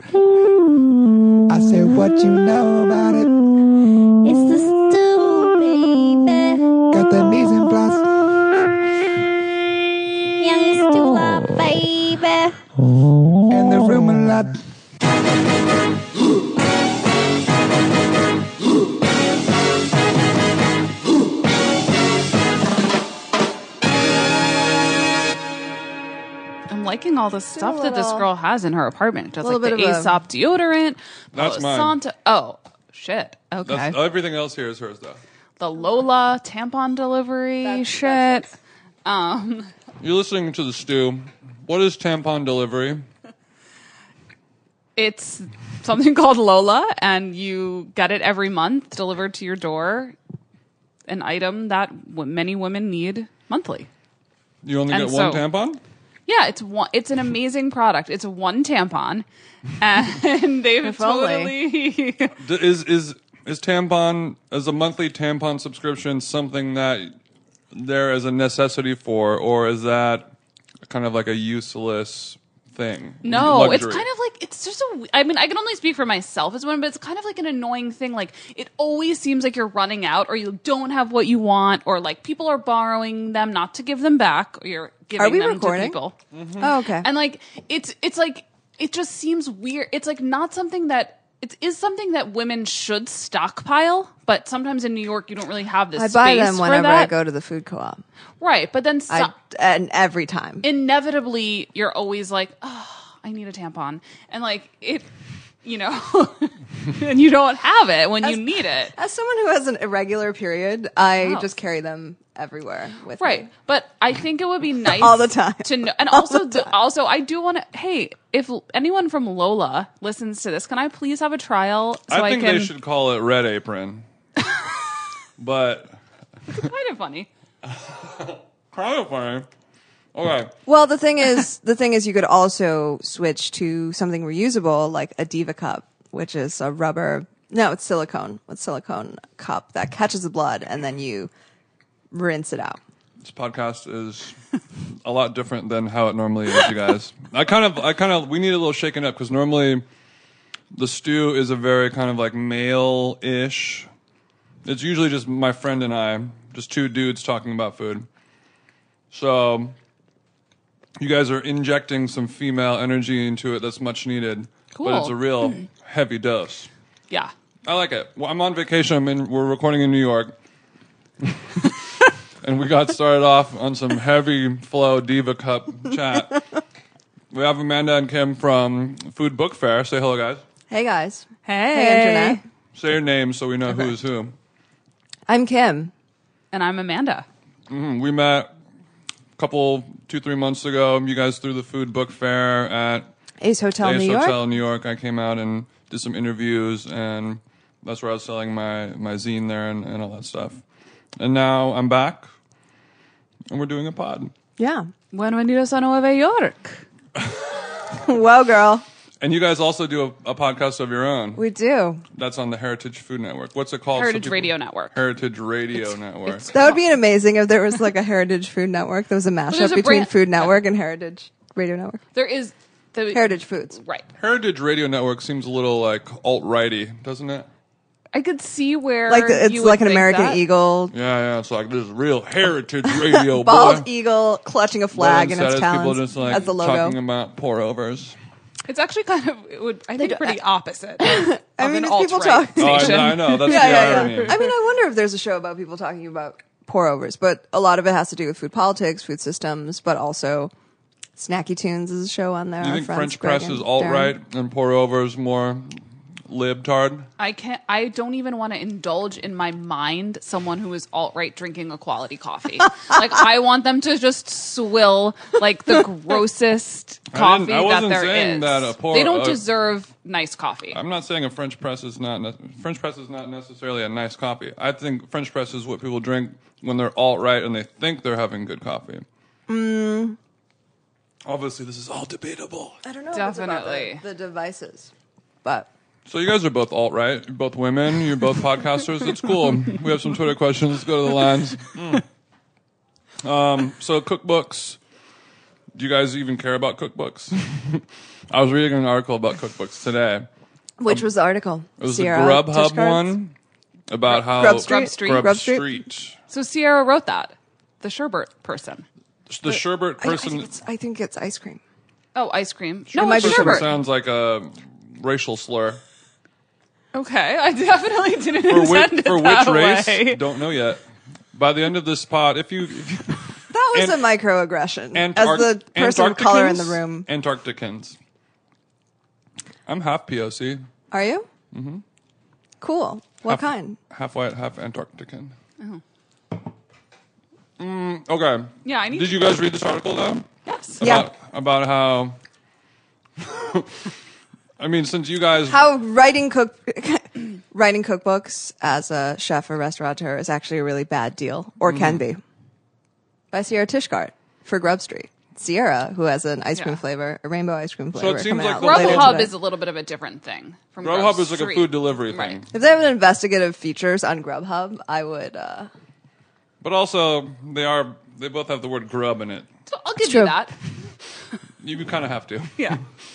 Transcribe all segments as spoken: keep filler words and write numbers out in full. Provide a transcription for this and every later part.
I said, what you know about it? It's the stew, baby. Got the mise en place. Young stew, baby. And the room a lot. I'm liking all the stuff a that this little- girl has in her apartment. Just little like the bit of a- Aesop deodorant. That's Palo mine. Santo. Oh, shit. Okay. That's, everything else here is hers, though. the Lola tampon delivery That's- shit. that's um, You're listening to the stew. What is tampon delivery? it's something called Lola, and you get it every month delivered to your door. An item that w- many women need monthly. You only And get one so- tampon? Yeah, it's one. It's an amazing product. It's one tampon, and they've If only. totally. D- Is is is tampon as a monthly tampon subscription something that there is a necessity for, or is that kind of like a useless thing? No, it's Luxury? kind of like it's just a. I mean, I can only speak for myself as one, but it's kind of like an annoying thing. Like it always seems like you're running out, or you don't have what you want, or like people are borrowing them not to give them back, or you're giving Are we them recording? to people. Oh, okay. And like it's it's like it just seems weird. It's like not something that it is something that women should stockpile, but sometimes in New York you don't really have this. I buy space them for whenever that. I go to the food co-op. Right, but then so- I and every time. inevitably you're always like, oh, I need a tampon, and like it, you know, and you don't have it when you need it. As someone who has an irregular period, I Oh. just carry them everywhere with Right, me. but I think it would be nice All the time. to know. And All also, the time. also, I do want to. Hey, if anyone from Lola listens to this, can I please have a trial so I, I think can? they should call it Red Apron. But Kind of funny. kind of funny. Okay. Well, the thing is, the thing is, you could also switch to something reusable, like a Diva cup, which is a rubber. No, it's silicone. It's silicone cup that catches the blood, and then you rinse it out. This podcast is a lot different than how it normally is, you guys. I kind of, I kind of, we need a little shaken up because normally the stew is a very kind of like male-ish. It's usually just my friend and I, just two dudes talking about food. So you guys are injecting some female energy into it that's much needed, Cool. but it's a real heavy dose. Yeah. I like it. Well, I'm on vacation. I'm in, we're recording in New York. And we got started off on some heavy flow Diva Cup chat. We have Amanda and Kim from Food Book Fair. Say hello, guys. Hey guys. Hey, Hey, Internet. Say your names so we know who is who. I'm Kim. And I'm Amanda. Mm, We met a couple, two, three months ago. You guys threw the Food Book Fair at Ace Hotel, Ace New York. Hotel, New York. I came out and did some interviews, and that's where I was selling my, my zine there and, and all that stuff. And now I'm back, and we're doing a pod. Yeah. Bienvenidos a Nueva York. Well, girl, And you guys also do a, a podcast of your own. we do. That's on the Heritage Food Network. What's it called? So Heritage people- Radio Network. Heritage Radio Network. That would be an amazing if there was like a Heritage Food Network. There was a there's mashup a between brand- Food Network and Heritage Radio Network. There is the Heritage Foods. Right. Heritage Radio Network seems a little like alt-righty, doesn't it? I could see where Like the, it's you would like an think American that. Eagle, Yeah, yeah. It's like this real Heritage Radio, bald boy. eagle clutching a But flag in instead its it's people talons just like as the talking logo. about pour-overs. It's actually kind of it would I think do- pretty opposite. I of mean, an it's people alt-right talking. Oh, I, station. I know. That's Yeah, the yeah, irony. yeah. I mean, I wonder if there's a show about people talking about pour overs, but a lot of it has to do with food politics, food systems, but also Snacky Tunes is a show on there. Do you Our think friends French Greg press and is alt-right Darren. and pour-overs more libtard? I can't. I don't even want to indulge in my mind someone who is alt right drinking a quality coffee. Like I want them to just swill like the grossest I coffee didn't- I that wasn't there saying is. that a pour- they don't uh, deserve nice coffee. I'm not saying a French press is not ne- French press is not necessarily a nice coffee. I think French press is what people drink when they're alt-right and they think they're having good coffee. Mm. Obviously, this is all debatable. I don't know. If it's about Definitely. the, the devices, but So you guys are both alt-right. You're both women. You're both podcasters. It's cool. We have some Twitter questions. Let's go to the lines. Um, so cookbooks. Do you guys even care about cookbooks? I was reading an article about cookbooks today. Which was the article? It was Sierra the Grubhub Tish cards? one about how Grub Street? Grub Street. Grub Grub Street? Street. So Sierra wrote that. The sherbet person. The sherbet I, I, person. think it's, I think it's ice cream. Oh, ice cream. It No, might it's be person sherbet. sounds like a racial slur. Okay, I definitely didn't For, whi- intend it for which that race? way. Don't know yet. By the end of this pod, if you, if you That was And- a microaggression. Antarct- As the person of color in the Antarcticans? room. Antarcticans. I'm half P O C. Are you? Mm-hmm. Cool. What half, kind? Half white, half Antarctican. Mm, okay. Yeah, I need Did you guys read this article though? Yes. Yeah. About, about how. I mean, since you guys. How writing cook writing cookbooks as a chef or restaurateur is actually a really bad deal, or can Mm-hmm. be. By Sierra Tishkart for Grub Street. Sierra, who has an ice cream Yeah. flavor, a rainbow ice cream So it flavor seems coming like out the later Grubhub today. is a little bit of a different thing from Grubhub Grub is like a Street. food delivery thing. Right. If they have an investigative features on Grubhub, I would. Uh, But also, they are. They both have the word grub in it. So I'll give true. you that. You kind of have to. Yeah.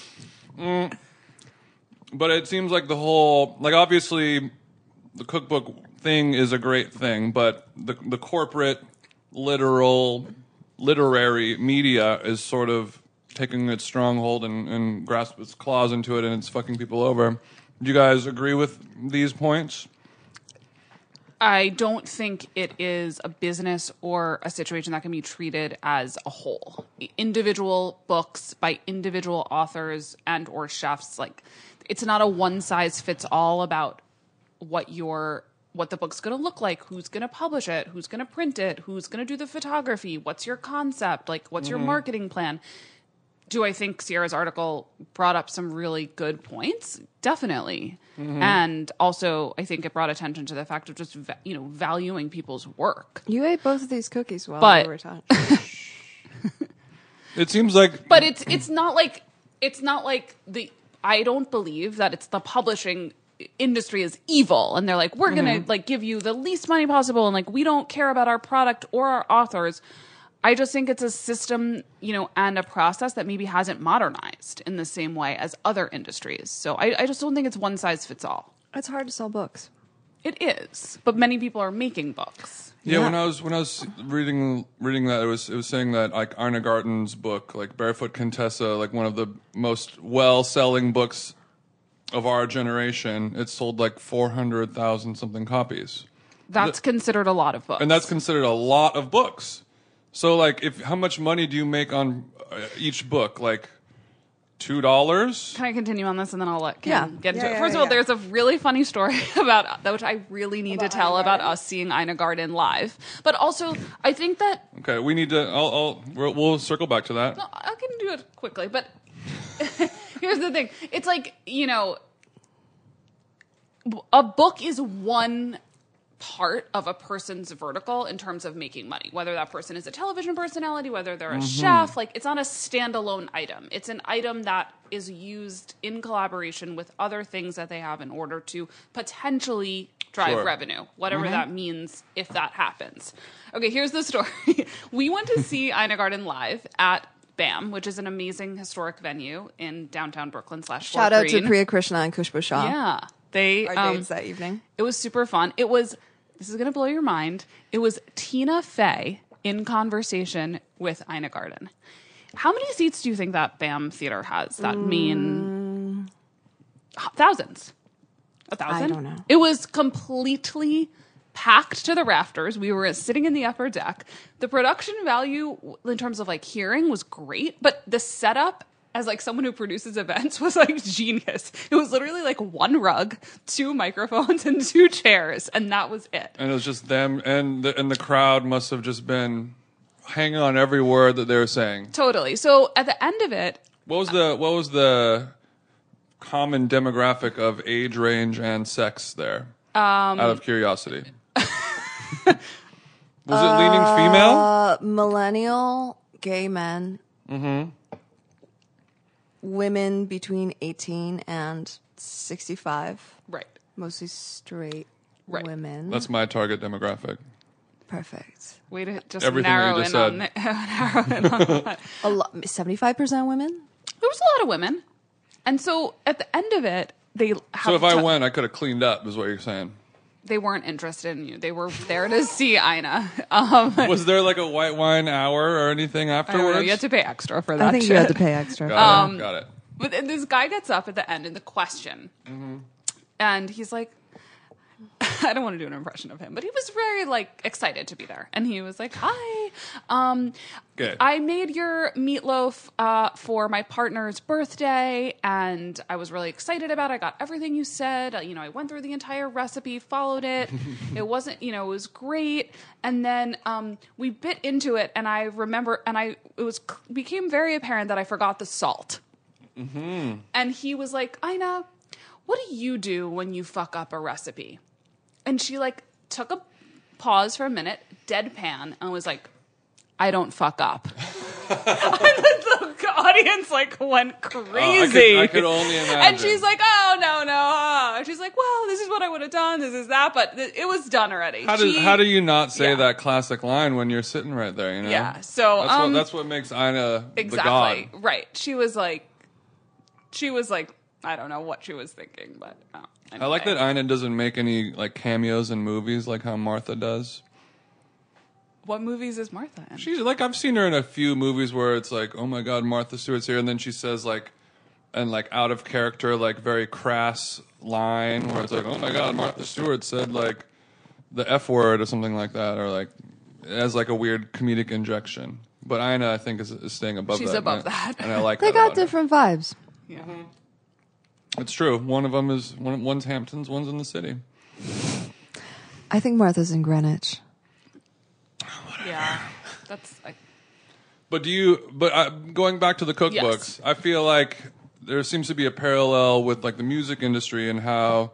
But it seems like the whole, like obviously, the cookbook thing is a great thing, but the the corporate, literal, literary media is sort of taking its stronghold and, and grasp its claws into it, and it's fucking people over. Do you guys agree with these points? I don't think it is a business or a situation that can be treated as a whole. Individual books by individual authors and or chefs, like it's not a one size fits all about what your what the book's going to look like, who's going to publish it, who's going to print it, who's going to do the photography, what's your concept, like what's your marketing plan. Do I think Sierra's article brought up some really good points? Definitely. And also, I think it brought attention to the fact of just, va- you know, valuing people's work. you ate both of these cookies while But- we were talking. It seems like But it's it's not like it's not like the I don't believe that it's the publishing industry is evil and they're like we're going to like give you the least money possible and like we don't care about our product or our authors. I just think it's a system, you know, and a process that maybe hasn't modernized in the same way as other industries. So I, I just don't think it's one size fits all. It's hard to sell books. It is, but many people are making books. Yeah, Yeah. when I was when I was reading reading that, it was it was saying that like Arne Garten's book, like Barefoot Contessa, like one of the most well selling books of our generation, it sold like four hundred thousand something copies, That's considered a lot of books. and that's considered a lot of books. So like, if how much money do you make on uh, each book? Like two dollars. Can I continue on this and then I'll let Kim Yeah. get into Yeah, it? yeah, First yeah, of all, yeah. there's a really funny story about that, which I really need About to tell Ina about Garten? us seeing Ina Garten live. But also, I think that Okay, we need to. I'll, I'll we'll, we'll circle back to that. no, I can do it quickly. But here's the thing: it's like you know, a book is one part of a person's vertical in terms of making money, whether that person is a television personality, whether they're a chef. Like, it's not a standalone item. It's an item that is used in collaboration with other things that they have in order to potentially drive Sure. revenue, whatever that means if that happens. Okay, here's the story. We went to see Ina Garten live at BAM, which is an amazing historic venue in downtown Brooklyn slash Fort Shout out to Greene. Priya Krishna and Kushbu Shah. Yeah. They Our um, dates that evening. it was super fun. It was, this is going to blow your mind. It was Tina Fey in conversation with Ina Garten. How many seats do you think that BAM theater has? That mean thousands. A thousand? don't know. It was completely packed to the rafters. We were sitting in the upper deck. The production value in terms of like hearing was great, but the setup as like someone who produces events was like genius. It was literally like one rug, two microphones, and two chairs, and that was it. And it was just them, and the, and the crowd must have just been hanging on every word that they were saying. Totally. So at the end of it, What was the what was the common demographic of age range and sex there? Um, Out of curiosity, was it leaning female? Uh, millennial gay men. Mm-hmm. Women between eighteen and sixty-five. right. Mostly straight Right. women. That's my target demographic. Perfect. Way to just Everything that narrow you in just on, narrow in on that. A lot, seventy-five percent women. There was a lot of women. and so at the end of it, they have So if I to- went, I could have cleaned up, is what you're saying. they weren't interested in you. They were there to see Ina. Um, Was there like a white wine hour or anything I don't afterwards? know. You had to pay extra for that. I think shit. you had to pay extra. Got it. Got it. But then this guy gets up at the end in the question, and he's like, I don't want to do an impression of him, but he was very like excited to be there, and he was like, "Hi, um, Good. I made your meatloaf uh, for my partner's birthday, and I was really excited about it. I got everything you said. Uh, you know, I went through the entire recipe, followed it. It wasn't, you know, it was great. And then um, we bit into it, and I remember, and I it was became very apparent that I forgot the salt." Mm-hmm. And he was like, Ina, what do you do when you fuck up a recipe? And she like took a pause for a minute, deadpan, and was like, I don't fuck up. And the, the audience like went crazy. Oh, I could- I could only imagine. And she's like, oh, no, no. Oh. She's like, well, this is what I would have done. This is that. But th- it was done already. How do She- how do you not say yeah. that classic line when you're sitting right there? You know. Yeah, so, that's um, what that's what makes Ina the Exactly. god. Right. She was like, she was like, I don't know what she was thinking, but oh, I like anyway. that Ina doesn't make any like cameos in movies like how Martha does. What movies is Martha in? She's like I've seen her in a few movies where it's like, oh my god, Martha Stewart's here, and then she says like, and like out of character, like very crass line where it's like, oh my god, Martha Stewart said like the F word or something like that, or like as like a weird comedic injection. But Ina, I think, is, is staying above She's that. above and I- that. and I like They that got about her. different vibes. Yeah. It's true. One of them is one. One's Hamptons. One's in the city. I think Martha's in Greenwich. Yeah. That's like, But do you? But uh, going back to the cookbooks, Yes. I feel like there seems to be a parallel with like the music industry and how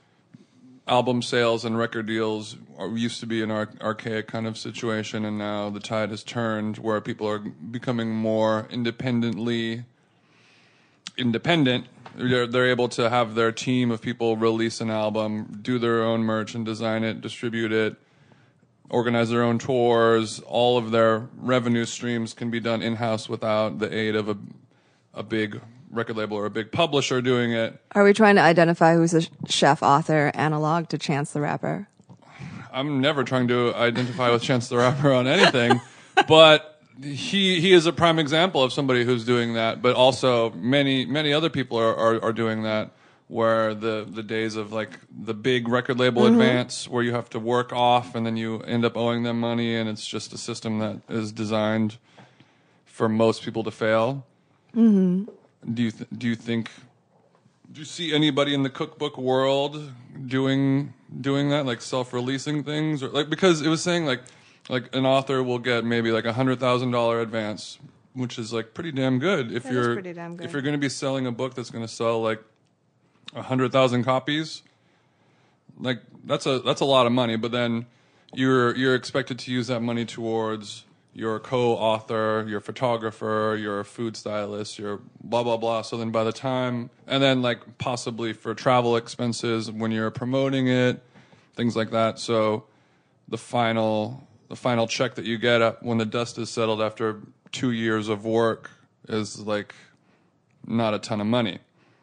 album sales and record deals are, used to be an ar- archaic kind of situation, and now the tide has turned where people are becoming more independently independent. They're, they're able to have their team of people release an album, do their own merch and design it, distribute it, organize their own tours. All of their revenue streams can be done in-house without the aid of a, a big record label or a big publisher doing it. Are we trying to identify who's a chef author analog to Chance the Rapper? I'm never trying to identify with Chance the Rapper on anything, but he he is a prime example of somebody who's doing that. But also many many other people are are, are doing that. Where the the days of like the big record label advance, where you have to work off and then you end up owing them money, and it's just a system that is designed for most people to fail. Mm-hmm. Do you th- do you think? Do you see anybody in the cookbook world doing doing that, like self-releasing things, or like because it was saying like like an author will get maybe like a hundred thousand dollar advance, which is like pretty damn good if That is you're pretty damn good. if you're going to be selling a book that's going to sell like a hundred thousand copies. Like that's a that's a lot of money, but then you're you're expected to use that money towards your co-author, your photographer, your food stylist, your blah blah blah. So then by the time, and then like possibly for travel expenses when you're promoting it, things like that. So the final the final check that you get up when the dust is settled after two years of work is like not a ton of money.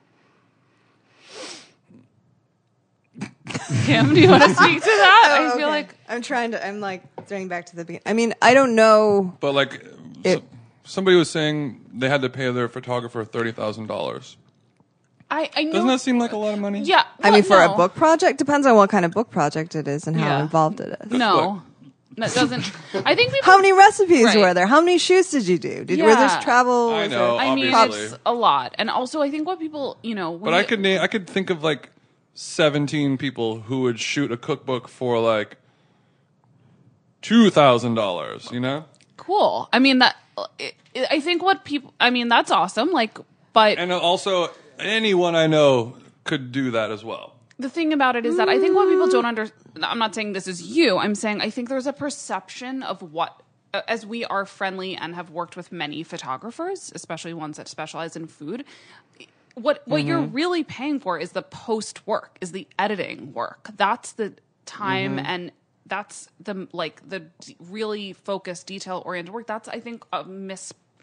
Kim, do you want to speak to that? I Oh, feel okay. like I'm trying to. I'm like throwing back to the beginning. I mean, I don't know. But like, It- so, somebody was saying they had to pay their photographer thirty thousand dollars. I, I know. Doesn't that seem like a lot of money? Yeah. I well, mean, for no. a book project, depends on what kind of book project it is and how Yeah. involved it is. No, that doesn't. I think people. How many recipes Right. were there? How many shoots did you do? Did were Yeah. there travel? I Was know. there- I mean, obviously. it's a lot, and also I think what people, you know, when But I you- could name, I could think of like seventeen people who would shoot a cookbook for like two thousand dollars. You know, cool. I mean that. It, it, I think what people. I mean that's awesome. Like, but and also anyone I know could do that as well. the thing about it is that I think what people don't under. I'm not saying this is you. I'm saying I think there's a perception of what. As we are friendly and have worked with many photographers, especially ones that specialize in food, what what you're really paying for is the post work, is the editing work. That's the time and that's the like the d- really focused, detail oriented work. That's I think a mis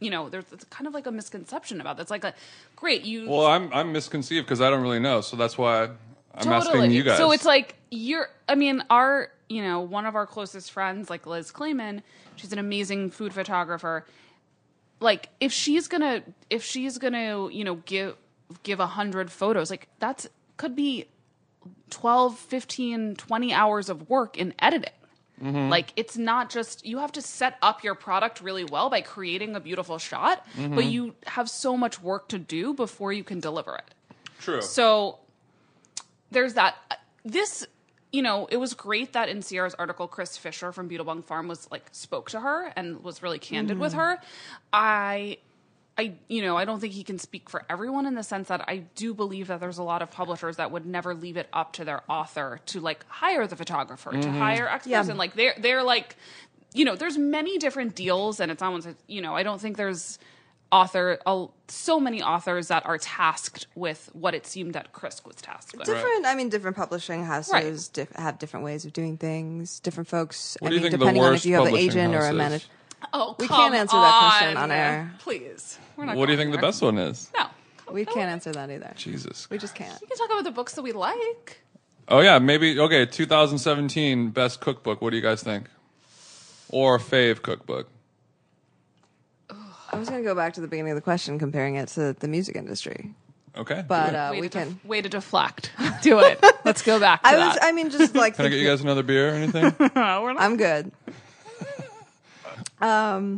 you know, there's it's kind of like a misconception about this. Like, a great you. Well, I'm I'm misconceived because I don't really know, so that's why I'm Totally. asking you guys. So it's like you're. I mean, our you know one of our closest friends, like Liz Clayman, she's an amazing food photographer. Like if she's gonna if she's gonna you know give give a hundred photos, like that's could be twelve, fifteen, twenty hours of work in editing. Mm-hmm. Like it's not just you have to set up your product really well by creating a beautiful shot, mm-hmm. but you have so much work to do before you can deliver it. True. So there's that. This, you know, it was great that in Sierra's article, Chris Fisher from Beetlebung Farm was like spoke to her and was really candid mm-hmm. with her. I, I, you know, I don't think he can speak for everyone in the sense that I do believe that there's a lot of publishers that would never leave it up to their author to like hire the photographer, mm-hmm. to hire experts, yeah. and like they're they're like, you know, there's many different deals, and it's almost, you know, I don't think there's author uh, so many authors that are tasked with what it seemed that Chris was tasked with. Different, I mean, different publishing houses Right. diff- have different ways of doing things. Different folks. What I do you mean, think the depending on if worst you have an publishing agent or house a is? manager. Oh, We come can't answer that question on on. air. Please. We're not What do you going think the there. best one is? No. We can't answer that either. Jesus. We just can't. We can talk about the books that we like. Oh yeah, maybe okay. twenty seventeen best cookbook. What do you guys think? Or fave cookbook? I was going to go back to the beginning of the question, comparing it to the music industry, Okay. but do it. uh, way, we to can. def- way to deflect. Do it. Let's go back to I that. was. I mean, just like. Can I get you guys another beer or anything? We're not- I'm good. Um,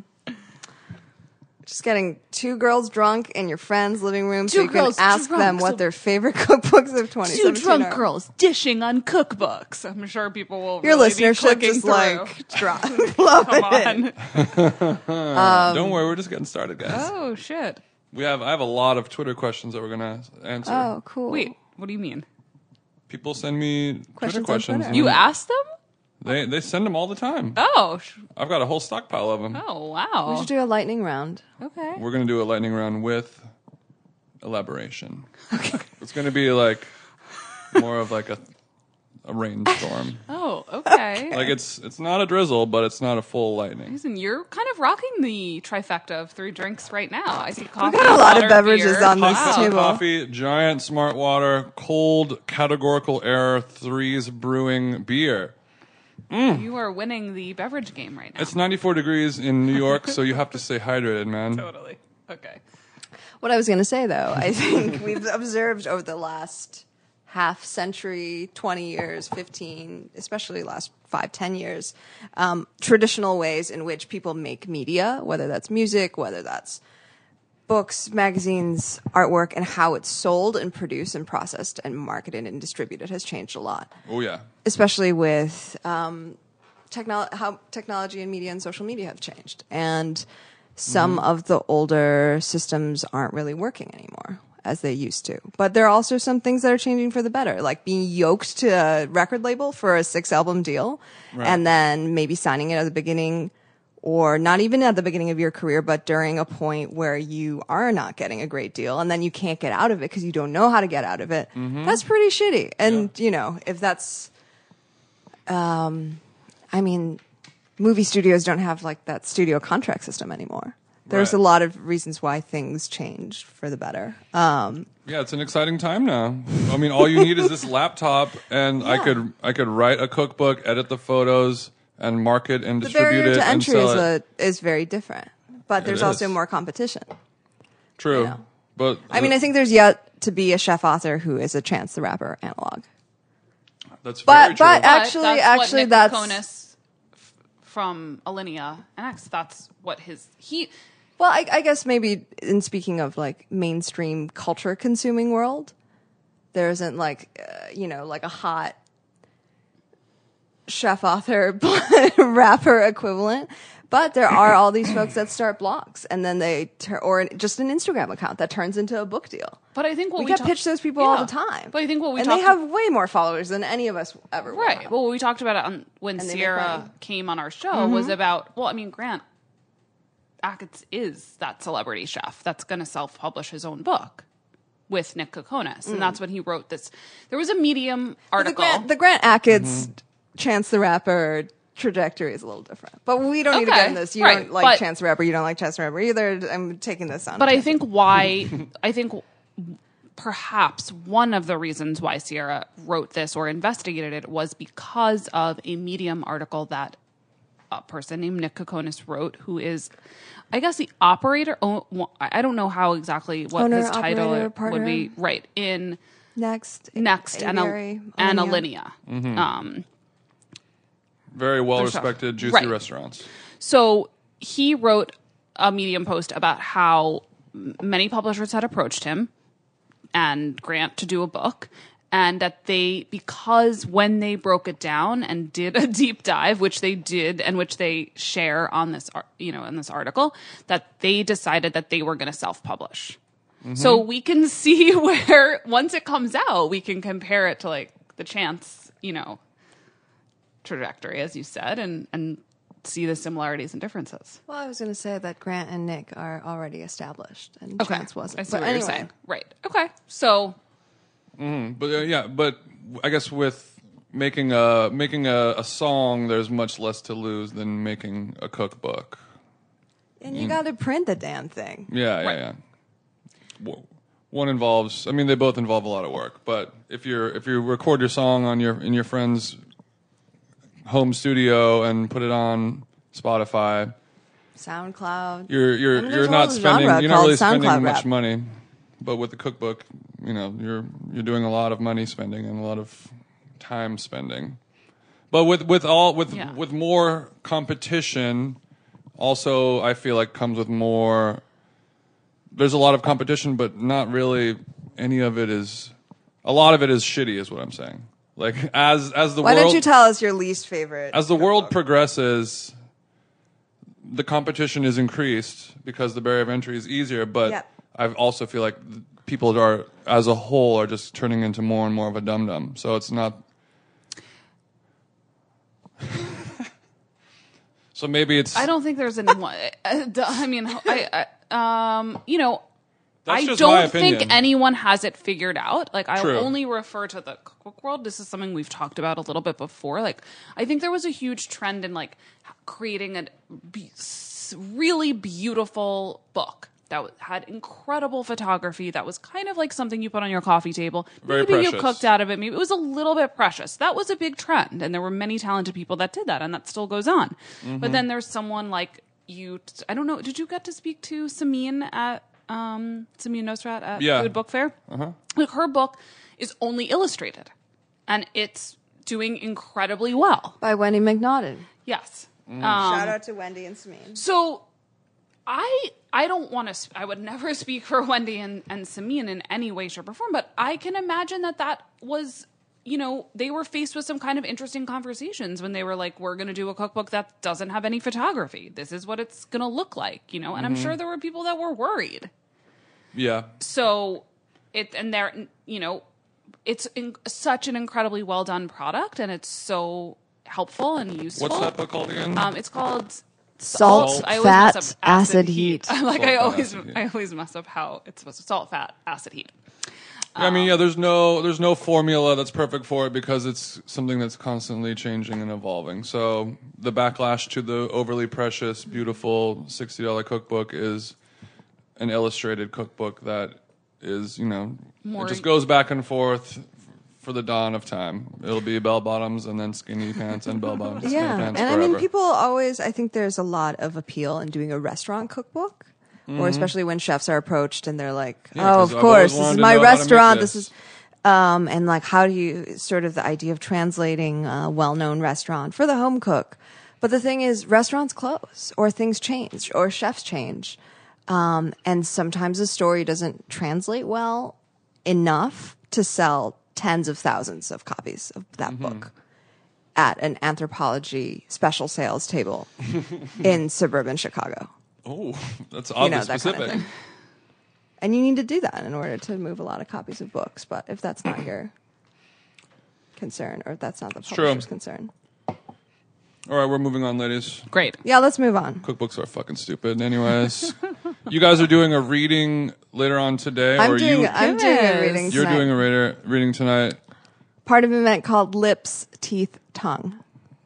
just getting two girls drunk in your friend's living room, so Two you can girls ask drunk, them what so- their favorite cookbooks of twenty Two seventeen drunk are. girls dishing on cookbooks. I'm sure people will Your really be listenership clicking just through. like drop, love Come it. on. Don't worry, we're just getting started, guys. Oh, shit. We have I have a lot of Twitter questions that we're gonna answer. Oh, cool. Wait, what do you mean? People send me Questions Twitter on questions. Twitter. and You asked them? They they send them all the time. Oh. sh- I've got a whole stockpile of them. Oh, We wow. should do a lightning round. Okay. We're gonna do a lightning round with elaboration. Okay. It's gonna be like more of like a a rainstorm. Oh, okay. Like it's it's not a drizzle, but it's not a full lightning. Listen, you're kind of rocking the trifecta of three drinks right now. I see coffee. got a lot of water, beverages beer. on this Wow. table. Coffee, giant smart water, cold categorical error, threes brewing beer. You are winning the beverage game right now. It's ninety-four degrees in New York, so you have to stay hydrated, man. Totally. Okay. What I was going to say, though, I think we've observed over the last half century, twenty years, fifteen, especially last five, ten years, um, traditional ways in which people make media, whether that's music, whether that's books, magazines, artwork, and how it's sold and produced and processed and marketed and distributed has changed a lot, Oh yeah. especially with um, technolo- how technology and media and social media have changed. And some Mm-hmm. of the older systems aren't really working anymore as they used to. But there are also some things that are changing for the better, like being yoked to a record label for a six album deal Right. and then maybe signing it at the beginning or not even at the beginning of your career, but during a point where you are not getting a great deal and then you can't get out of it because you don't know how to get out of it. Mm-hmm. That's pretty shitty. And, you know, if that's, um, I mean, movie studios don't have like that studio contract system anymore. There's Right. a lot of reasons why things changed for the better. Um, Yeah, it's an exciting time now. I mean, all you need is this laptop, and I Yeah. could I could write a cookbook, edit the photos, and market and the distribute barrier it to and entry sell is, it. a, is very different, but there's is. also more competition. True, yeah. but I mean, I think there's yet to be a chef author who is a Chance the Rapper analog. that's but- very true. but- But Actually- that's actually, what Nick that's- Kokonis f- from Alinea N X. That's what his he. Well, I, I guess maybe in speaking of like mainstream culture consuming world, there isn't like, uh, you know, like a hot chef author rapper equivalent. But there are all these folks that start blogs and then they, tur- or just an Instagram account that turns into a book deal. But I think what We we, get talk- pitched those people all Yeah. the time. But I think what we and talked they have way more followers than any of us ever will right. have. Well, we talked about it on when And they make Sierra money. came on our show was about. Well, I mean, Grant Achatz is that celebrity chef that's going to self-publish his own book with Nick Kokonis, and that's when he wrote this. There was a Medium the article. Grant, the Grant Achatz, Chance the Rapper trajectory is a little different. But we don't need to Okay, get in this. You right, don't like but- Chance the Rapper. You don't like Chance the Rapper either. I'm taking this on. But I think why, I think perhaps one of the reasons why Sierra wrote this or investigated it was because of a Medium article that a person named Nick Kokonis wrote, who is, I guess, the operator. Oh, I don't know how exactly what Owner, his title operator, would partner. be. Right. In Next. Next and Aviary, and Alinea. Alinea. Um, Very well respected, juicy Right. restaurants. So he wrote a Medium post about how m- many publishers had approached him and Grant to do a book, and that they, because when they broke it down and did a deep dive, which they did, and which they share on this, ar- you know, in this article, that they decided that they were going to self-publish. So we can see where, once it comes out, we can compare it to like the Chance, you know, trajectory, as you said, and, and see the similarities and differences. Well, I was going to say that Grant and Nick are already established, and Okay. Chance wasn't. I see But what anyway, you're saying. Right. Okay. So, But uh, yeah, but I guess with making a making a, a song, there's much less to lose than making a cookbook. and you got to print the damn thing. Yeah, yeah, Right. yeah. W- One involves. I mean, they both involve a lot of work. But if you're if you record your song on your in your friend's home studio and put it on Spotify, SoundCloud. you're you're I mean, there's you're a not whole spending. genre You're not called really spending SoundCloud much rap. money. But with the cookbook, you know, you're you're doing a lot of money spending and a lot of time spending. But with with all with Yeah. with more competition, also I feel like comes with more. There's a lot of competition, but not really any of it is. A lot of it is shitty, is what I'm saying. Like as as the Why world don't you tell us your least favorite? as the world cookbook? progresses, the competition is increased because the barrier of entry is easier. But Yep. I also feel like th- people are, as a whole, are just turning into more and more of a dum dum. So it's not. So maybe it's. I don't think there's any one. I mean, I, I um, you know, That's I just my don't opinion. think anyone has it figured out. Like, I True. only refer to the cookbook world. This is something we've talked about a little bit before. Like, I think there was a huge trend in like creating a be- s- really beautiful book that w- had incredible photography. That was kind of like something you put on your coffee table. Very Maybe you precious. cooked out of it. Maybe it was a little bit precious. That was a big trend, and there were many talented people that did that, and that still goes on. Mm-hmm. But then there's someone like you. I don't know. Did you get to speak to Samin at um, Samin Nosrat at Yeah. Food Book Fair? Uh-huh. Like her book is only illustrated, and it's doing incredibly well. by Wendy McNaughton. Yes. Mm. Um, Shout out to Wendy and Samin. so I I don't want to. I would never speak for Wendy and, and Samin in any way, shape, or form. But I can imagine that that was, you know, they were faced with some kind of interesting conversations when they were like, "We're going to do a cookbook that doesn't have any photography. This is what it's going to look like," you know. And I'm sure there were people that were worried. Yeah. So it and they're you know, it's in, such an incredibly well done product, and it's so helpful and useful. What's that book called again? Um, it's called Salt, I always fat, mess up acid, heat. like Salt, I fat, always, acid, heat. I always mess up how it's supposed to salt, fat, acid, heat. I mean, yeah. There's no there's no formula that's perfect for it because it's something that's constantly changing and evolving. So the backlash to the overly precious, beautiful sixty dollar cookbook is an illustrated cookbook that is, you know, More- it just goes back and forth for the dawn of time. It'll be bell bottoms and then skinny pants and bell bottoms, and Yeah, skinny pants and I forever. mean, people always. I think there's a lot of appeal in doing a restaurant cookbook, or especially when chefs are approached and they're like, Mm-hmm. Yeah, "Oh, 'cause of I've always course, this wanted is to my know how to make restaurant. This this." is." Um, and like, how do you sort of the idea of translating a well-known restaurant for the home cook? But the thing is, restaurants close, or things change, or chefs change, um, and sometimes a story doesn't translate well enough to sell tens of thousands of copies of that Mm-hmm. book at an anthropology special sales table in suburban Chicago. Oh, that's You oddly know, that kind specific. of thing. And you need to do that in order to move a lot of copies of books. But if that's not your concern, or if that's not the true. publisher's concern. All right, we're moving on, ladies. Great. Yeah, let's move on. Cookbooks are fucking stupid. Anyways, you guys are doing a reading later on today, I'm or doing you? I'm doing a Goodness. reading You're tonight. doing a reader, reading tonight. Part of an event called Lips, Teeth, Tongue.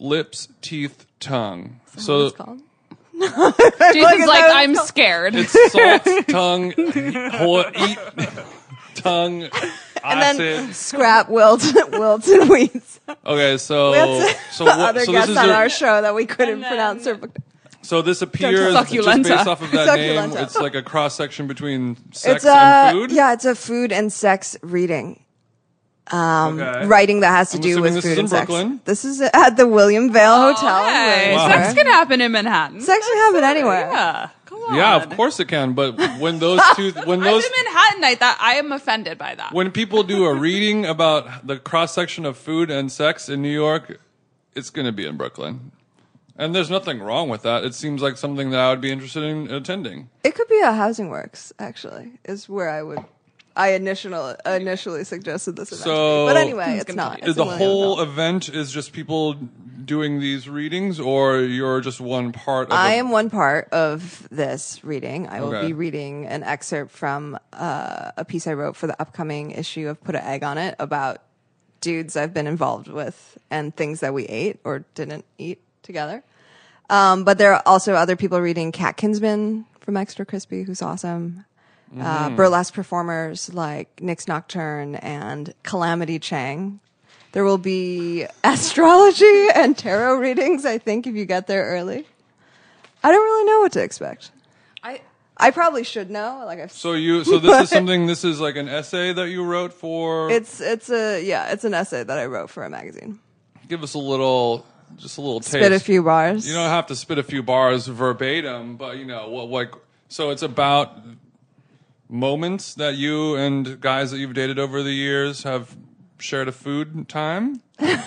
lips, teeth, tongue. What So it's called? Jason's like, that. I'm scared. it's salt, tongue, whole, eat, tongue, And acid. then scrap wilt, wilts and weeds. Okay, so We had so the what? other So this guests is on a, our show that we couldn't And then- pronounce her book. so this appears just Succulenta. based off of that name. Succulenta. It's like a cross section between sex It's a and food. yeah, it's a food and sex reading. Okay. Writing that has to I'm do assuming with this is food in and sex. Brooklyn. This is at the William Vale Hotel. in Hey, Wow. sex Williamsburg. can happen in Manhattan. Sex can happen anywhere. Yeah, come on. Yeah, of course it can. But when those two, when I'm those, in Manhattanite. That I am offended by that. when people do a reading about the cross section of food and sex in New York, it's going to be in Brooklyn. And there's nothing wrong with that. It seems like something that I would be interested in attending. It could be a Housing Works, actually, is where I would. I initially initially suggested this event, to So- be. But anyway, It's it's gonna not. be- It's the in William whole Vale. event is just people doing these readings, or you're just one part of I a- am one part of this reading. I will Okay. be reading an excerpt from uh, a piece I wrote for the upcoming issue of Put an Egg on It about dudes I've been involved with and things that we ate or didn't eat together. Um, but there are also other people reading. Kat Kinsman from Extra Crispy, who's awesome. Uh, burlesque performers like Nick's Nocturne and Calamity Chang. There will be astrology and tarot readings, I think, if you get there early. I don't really know what to expect. I I probably should know. Like I've, So you, so this is something. This is like an essay that you wrote for. it's it's a yeah, it's an essay that I wrote for a magazine. Give us a little, just a little taste. Spit a few bars. You don't have to spit a few bars verbatim, but you know what? Like, so it's about moments that you and guys that you've dated over the years have shared a food time.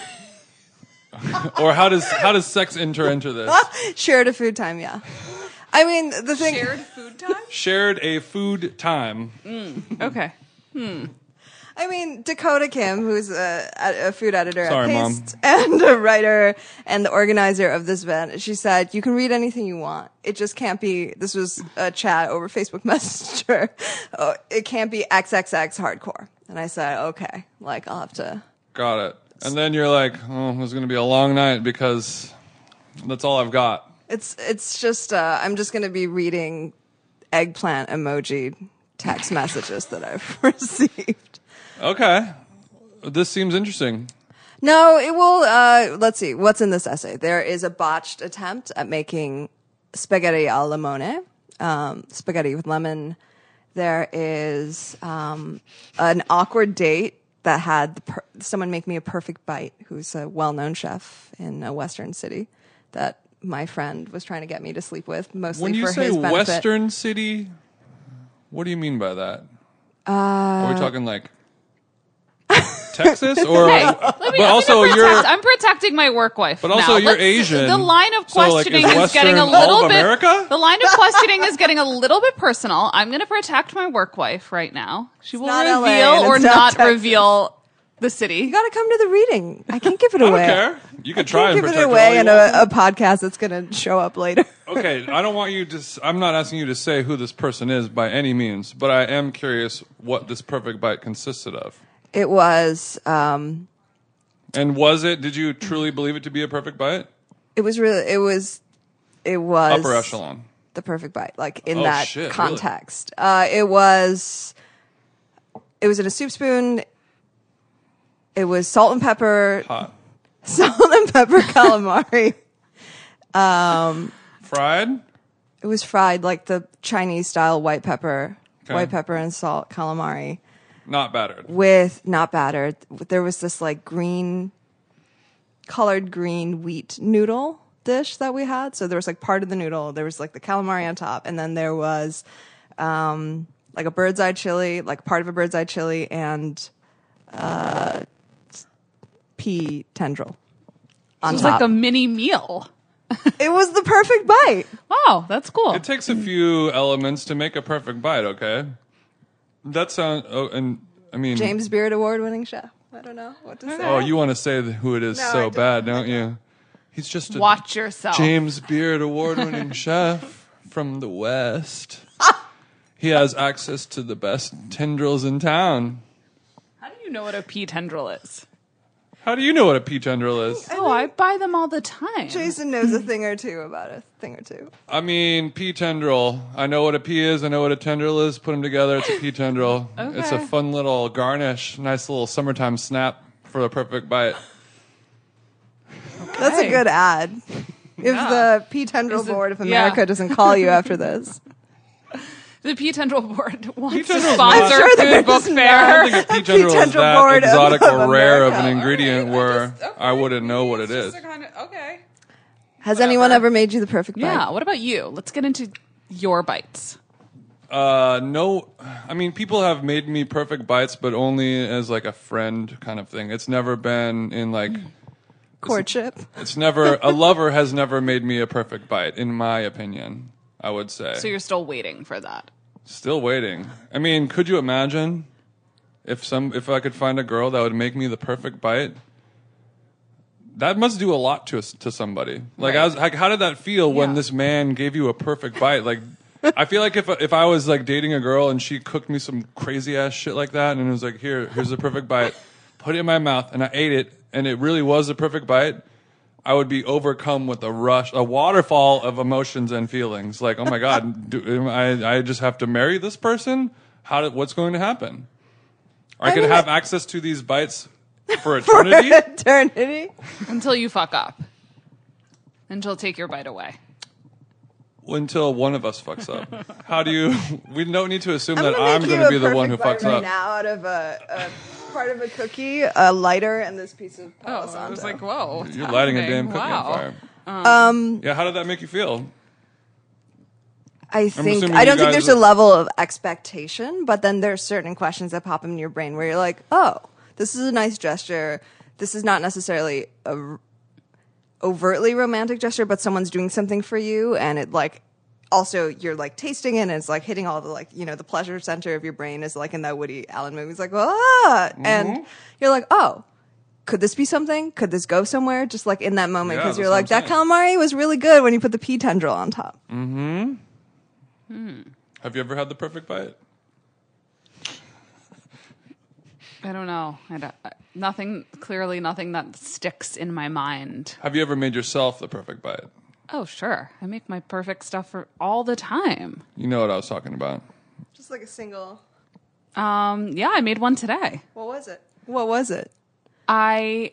Or how does how does sex enter into this? Shared a food time, yeah. I mean, the thing. shared food time. Shared a food time. Okay. I mean, Dakota Kim, who's a, a food editor Sorry, at Mom. Paste and a writer and the organizer of this event, she said, you can read anything you want. It just can't be, this was a chat over Facebook Messenger. Oh, it can't be triple X hardcore. And I said, okay, like I'll have to. Got it. And then you're like, oh, it's going to be a long night because that's all I've got. It's, it's just, uh, I'm just going to be reading eggplant emoji text messages that I've received. Okay. This seems interesting. No, it will. Uh, let's see. What's in this essay? There is a botched attempt at making spaghetti al limone, um, spaghetti with lemon. There is um, an awkward date that had the per- someone make me a perfect bite, who's a well-known chef in a Western city that my friend was trying to get me to sleep with, mostly When you for say his benefit. Western city, what do you mean by that? Uh, Are we talking like Texas, or Hey, let me, but I'm also gonna you're, protect, I'm protecting my work wife. but also now. you're Let's- Asian. The line of So, like, questioning is is, getting a Western all little of bit. America? The line of questioning is getting a little bit personal. I'm going to protect my work wife right now. She will not L A, reveal and or it's not not Texas. reveal the city. You got to come to the reading. I can't give it I away. don't care. You could try I and can't give protect it her all away you in want. a, a podcast that's going to show up later. Okay, I don't want you to. s- I'm not asking you to say who this person is by any means, but I am curious what this perfect bite consisted of. It was. Um, And was it? Did you truly believe it to be a perfect bite? It was really. It was. It was Upper echelon. the perfect bite, like in Oh, that shit, really? context. Uh, it was. It was in a soup spoon. It was salt and pepper, Hot. salt and pepper calamari. Fried? It was fried like the Chinese style white pepper, Okay. white pepper and salt calamari Not battered. with not battered. There was this like green, colored green wheat noodle dish that we had. So there was like part of the noodle. There was like the calamari on top, and then there was um, like a bird's eye chili, like part of a bird's eye chili, and uh, pea tendril on It's top. like a mini meal. It was the perfect bite. Wow, that's cool. It takes a few elements to make a perfect bite. Okay, that sounds. Oh, and I mean, James Beard Award winning chef. I don't know what to say. Oh, you want to say th- who it is No, I so don't. bad, don't you? He's just a Watch yourself. James Beard award-winning chef from the West. He has access to the best tendrils in town. How do you know what a pea tendril is? How do you know what a pea tendril is? Oh, I buy them all the time. Jason knows a thing or two about a thing or two. I mean, pea tendril. I know what a pea is. I know what a tendril is. Put them together. It's a pea tendril. Okay. It's a fun little garnish. Nice little summertime snap for the perfect bite. That's a good ad. If Yeah. the Pea Tendril Is it- Board of America yeah. doesn't call you after this. The Pea Tendril Board wants to Tendril sponsor Board. I'm sure they're Food Book just I Fair. don't think a pea tendril is tendril that board of- exotic of or rare of America. an ingredient where Just- okay, I wouldn't know what it maybe is. it's just a kind of- okay. Has Whatever. anyone ever made you the perfect bite? Yeah. What about you? Let's get into your bites. Uh, no, I mean, people have made me perfect bites, but only as like a friend kind of thing. It's never been in like, Courtship. it's never, a lover has never made me a perfect bite, in my opinion, I would say. So you're still waiting for that. Still waiting. I mean, could you imagine if some, if I could find a girl that would make me the perfect bite? That must do a lot to us, to somebody. Like, Right. I was, like, how did that feel when Yeah. this man gave you a perfect bite? Like, I feel like if if I was like dating a girl and she cooked me some crazy ass shit like that, and it was like, here, here's a perfect bite, put it in my mouth, and I ate it, and it really was a perfect bite, I would be overcome with a rush, a waterfall of emotions and feelings. Like, oh my god, do, am I I just have to marry this person? How did, what's going to happen? Or I, I could mean, have it- access to these bites for For eternity. eternity. Until you fuck up. Until take your bite away. Until one of us fucks up. How do you? We don't need to assume I'm that gonna I'm make going you to a be the one who perfect fucks bite right up. now out of a, a part of a cookie, a lighter, and this piece of Palo Oh, I was Santo. like, whoa. what's You're lighting a happening? damn cookie Wow. on fire. Um. Yeah. How did that make you feel? I think assuming I don't you think guys there's a are- level of expectation, but then there's certain questions that pop in your brain where you're like, "Oh, this is a nice gesture. This is not necessarily a r- overtly romantic gesture, but someone's doing something for you, and it like also you're like tasting it, and it's like hitting all the like you know the pleasure center of your brain is like in that Woody Allen movie. It's like ah, Mm-hmm. and you're like, oh. Could this be something? Could this go somewhere? Just like in that moment, Yeah, because that's you're what like, I'm that saying. calamari was really good when you put the pea tendril on top. Have you ever had the perfect bite? I don't know. I don't, I- nothing, clearly nothing that sticks in my mind. Have you ever made yourself the perfect bite? Oh, sure. I make my perfect stuff for all the time. You know what I was talking about. Just like a single. Um, yeah, I made one today. What was it? What was it? I,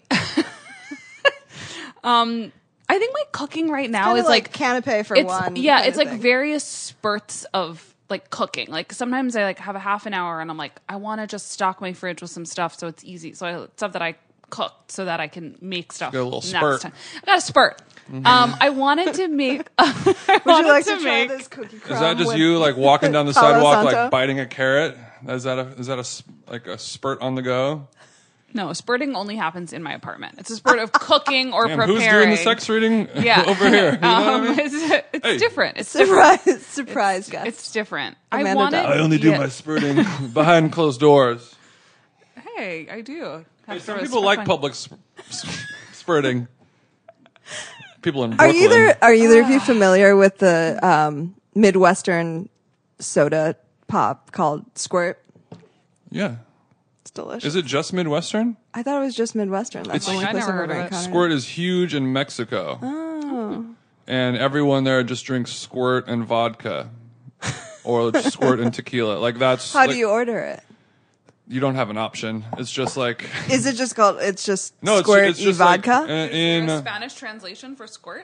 um, I think my cooking right now Kind is of like, like canapé for it's, one. yeah, kind it's of like thing. various spurts of like cooking. Like sometimes I like have a half an hour and I'm like, I want to just stock my fridge with some stuff so it's easy. So I stuff that I cooked so that I can make stuff Got a little next spurt. time. I got a spurt. Um, I wanted to make. I Would wanted you like to to try make. this cookie crumb? Is that just with- you like walking down the Palo sidewalk Santo? like biting a carrot? Is that a is that a s- like a spurt on the go? No, spurting only happens in my apartment. It's a spurt of cooking or Damn, preparing. who's doing the sex reading Yeah, over here? You know what I Um, mean? it's it's Hey. different. It's different. Surprise, surprise, guys. It's different. Amanda I wanted. does. I only do yeah. my spurting behind closed doors. Hey, I do. Hey, Have some to people spurt like my- public sp- sp- spurting. People in Are Brooklyn. either are either of you familiar with the um, Midwestern soda pop called Squirt? Yeah. It's delicious. Is it just Midwestern? I thought it was just Midwestern. That's It's- the only Like, I place never I've ever heard of it. encountered. Squirt is huge in Mexico. Oh. And everyone there just drinks Squirt and vodka. Or Squirt and tequila. Like that's How like, do you order it? you don't have an option. It's just like Is it just called? It's just no, it's, Squirt it's e just vodka. Like, uh, Is in there a uh, Spanish translation for squirt?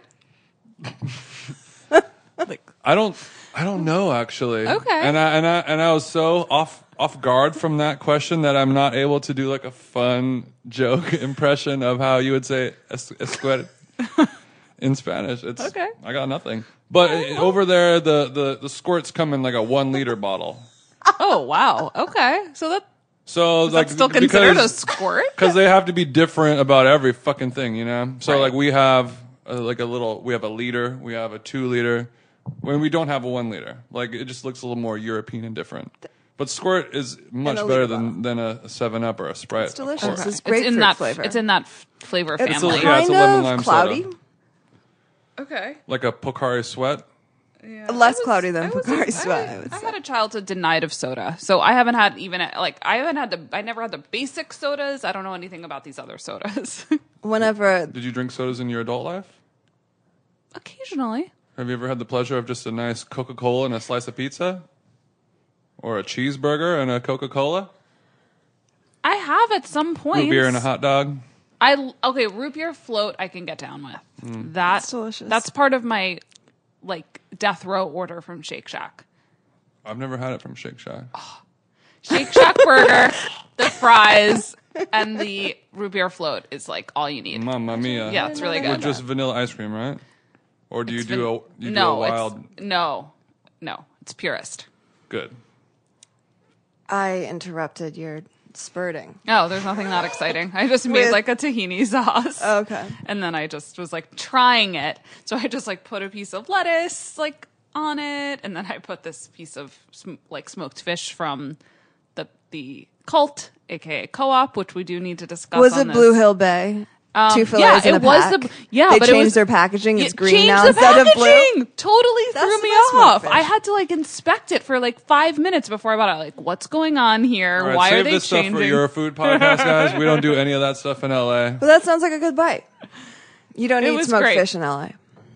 I don't I don't know actually. Okay. And I and I and I was so off off guard from that question that I'm not able to do like a fun joke impression of how you would say es- esquet in Spanish. It's Okay. I got nothing. But uh, over there the, the the squirts come in like a one liter bottle. Oh wow. Okay, so that So like that's still considered a because squirt. because they have to be different about every fucking thing, you know. So Right. like we have uh, like a little, we have a liter, we have a two liter, when we don't have a one liter. Like it just looks a little more European and different. But Squirt is much a better liter than than a, a Seven Up or a Sprite. It's delicious. of course. It's It's grapefruit in that flavor. It's in that f- flavor It's family. Yeah, it's kind a lemon of lime cloudy. soda. Okay. Like a Pocari Sweat. Yeah. Less I was- cloudy than I was- Pocari I- Sweat, I would I say. had a childhood denied of soda, so I haven't had even like I haven't had the I never had the basic sodas. I don't know anything about these other sodas. Whenever Did you drink sodas in your adult life? Occasionally, Have you ever had the pleasure of just a nice Coca Cola and a slice of pizza, or a cheeseburger and a Coca Cola, I have at some point. root beer and a hot dog? I okay, root beer float I can get down with. Mm. That- That's delicious. That's part of my like death row order from Shake Shack. I've never had it from Shake Shack. Shake Shack burger, the fries, and the root beer float is like all you need. Mamma mia! Yeah, it's really With good. just vanilla ice cream, right? Or do you It's do van- a you no, do a wild? it's, no, no, it's purest. Good. I interrupted your spurting. Oh, there's nothing that exciting. I just made With- like a tahini sauce. Okay. And then I just was like trying it. So I just like put a piece of lettuce like on it, and then I put this piece of sm- like smoked fish from the the cult, aka Co-op, which we do need to discuss. Was on it Blue this. Hill Bay? Um, Two fillets yeah, in a it was pack? the yeah, They but it changed was, their packaging. It's it green changed now the instead of blue. packaging. Totally That's threw the me best off. smoked I fish. had to like inspect it for like five minutes before I bought it. Like, what's going on here? All right, Why save are they this changing? stuff for your food podcast, guys. We don't do any of that stuff in L A. But that sounds like a good bite. You don't It eat was smoked great. fish in L A.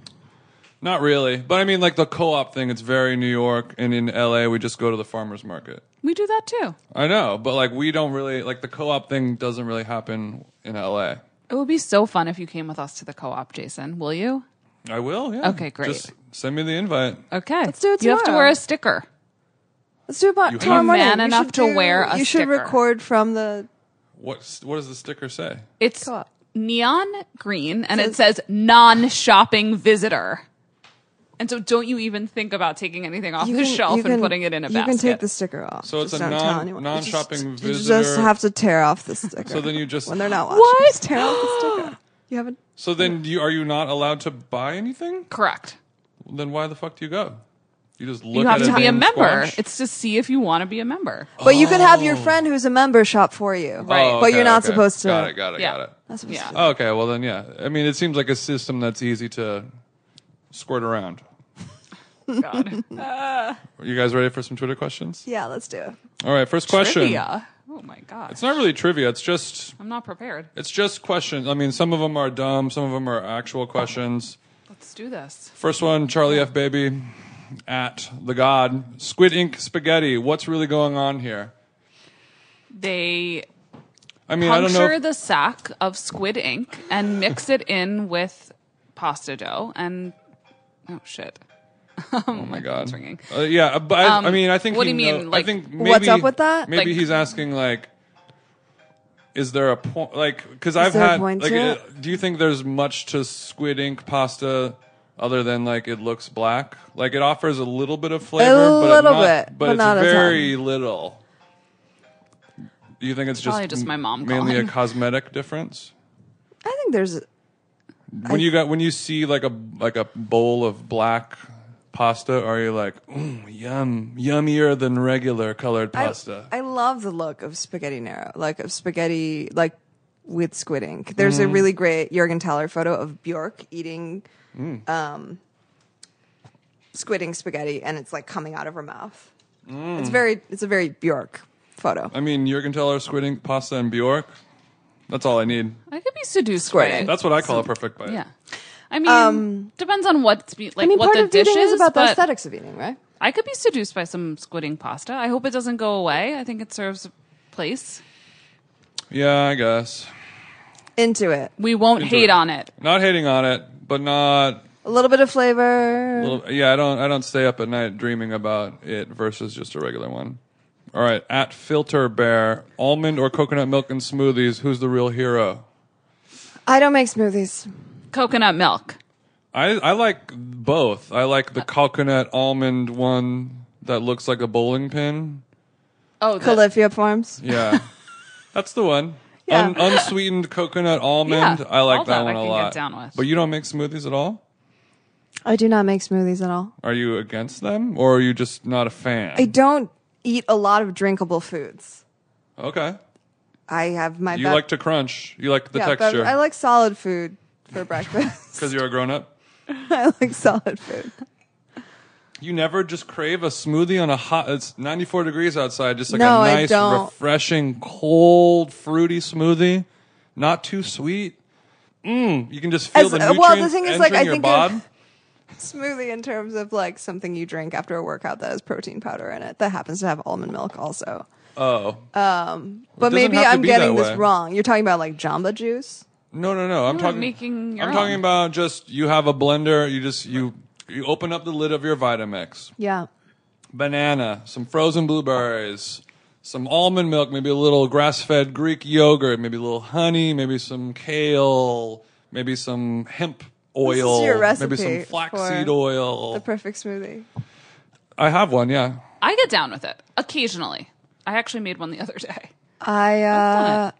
Not really, but I mean, like the co-op thing. It's very New York, and in L A, we just go to the farmers market. We do that too. I know, but like we don't really like the co-op thing. Doesn't really happen in L A. It would be so fun if you came with us to the co-op, Jason. Will you? I will. Yeah. Okay, great. Just send me the invite. Okay. Let's do it You have to tomorrow. wear a sticker. Let's do it bo- You tomorrow have- morning. Man You enough should to do- wear a You should sticker. record from the What What does the sticker say? It's Co-op. neon green, and it Says- says non-shopping visitor. And so don't you even think about taking anything off You the can- shelf you and can- putting it in a you basket. can take the sticker off. So it's Just a don't non- tell anyone. You just- non-shopping You visitor- just have to tear off the sticker. So then you just when they're not watching, What? just tear off the sticker. You haven't. So then you are you not allowed to buy anything? Correct. Then why the fuck do you go? You just look You have at to be a damn member. squash? It's to see if you want to be a member. But you can have your friend who's a member shop for you. Right. Oh, But okay, you're not okay. supposed to. Got it. Got it. Yeah. Got it. Not supposed Yeah. to. Oh, okay. Well then, yeah. I mean, it seems like a system that's easy to squirt around. God. You guys ready for some Twitter questions? Yeah, let's do it. All right. First question. Trivia. Oh my god. It's not really trivia. It's just I'm not prepared. it's just questions. I mean, some of them are dumb. Some of them are actual questions. Let's do this. First one, Charlie F. Baby at the God Squid Ink spaghetti. What's really going on here? They I mean, I don't know. puncture if- the sack of squid ink and mix it in with pasta dough and oh shit. oh my god. phone's ringing. Uh, yeah, but I, Um, I mean, I think. what he do you mean, know- like, I think maybe, what's up with that? Maybe Like- he's asking like, is there a point? Like, because I've there a had. point Like, to uh, it? do you think there's much to squid ink pasta? Other than like it looks black, like it offers a little bit of flavor, but little not, bit, but, but it's not a very little. Do you think it's just Probably just my mom mainly a calling. cosmetic difference? I think there's. When you got when you see like a like a bowl of black pasta, are you like, ooh, yum, yummier than regular colored I, pasta? I love the look of spaghetti nero, like of spaghetti, like with squid ink. There's Mm-hmm. a really great Jürgen Teller photo of Bjork eating Mm. um, squid ink spaghetti, and it's like coming out of her mouth. Mm. It's very, it's a very Bjork photo. I mean, Jürgen Teller, squid ink, pasta, and Bjork. That's all I need. I could be seduced Squid by ink. it. That's what I call a perfect bite. Yeah. I mean, depends on what's be, like I mean, what part the of dish eating is is, about the but aesthetics of eating, right? I could be seduced by some squid ink pasta. I hope it doesn't go away. I think it serves a place. Yeah, I guess. Into it, We won't Into hate it. on it. Not hating on it, but not. a little bit of flavor. Little, yeah, I don't. I don't stay up at night dreaming about it versus just a regular one. All right, at Filter Bear, almond or coconut milk in smoothies. Who's the real hero? I don't make smoothies. Coconut milk. I I like both. I like the coconut almond one that looks like a bowling pin. Oh, the, Califia forms. Yeah, that's the one. Yeah. Un- unsweetened coconut almond. Yeah, I like all that, that one I a can get lot. down with. But you don't make smoothies at all? I do not make smoothies at all. Are you against them, or are you just not a fan? I don't eat a lot of drinkable foods. Okay. I have my You be- like to crunch. You like the yeah, but texture. I like solid food for breakfast. Because you're a grown up. I like solid food. You never just crave a smoothie on a hot. It's ninety-four degrees outside. Just like No, a I nice, don't. refreshing, cold, fruity smoothie. Not too sweet. Mmm. You can just feel As- the uh, nutrients well, the thing is, like, entering I your think bod. of- Smoothie in terms of like something you drink after a workout that has protein powder in it that happens to have almond milk also. Oh. But doesn't maybe have to I'm be getting that this way. wrong. You're talking about like Jamba Juice? No, no, no. I'm You're talking. making your I'm talking own. about just you have a blender. You just you you open up the lid of your Vitamix. Yeah. Banana, some frozen blueberries, some almond milk, maybe a little grass-fed Greek yogurt, maybe a little honey, maybe some kale, maybe some hemp oil, your maybe recipe some flaxseed for oil. The perfect smoothie. I have one, yeah. I get down with it occasionally. I actually made one the other day. I uh done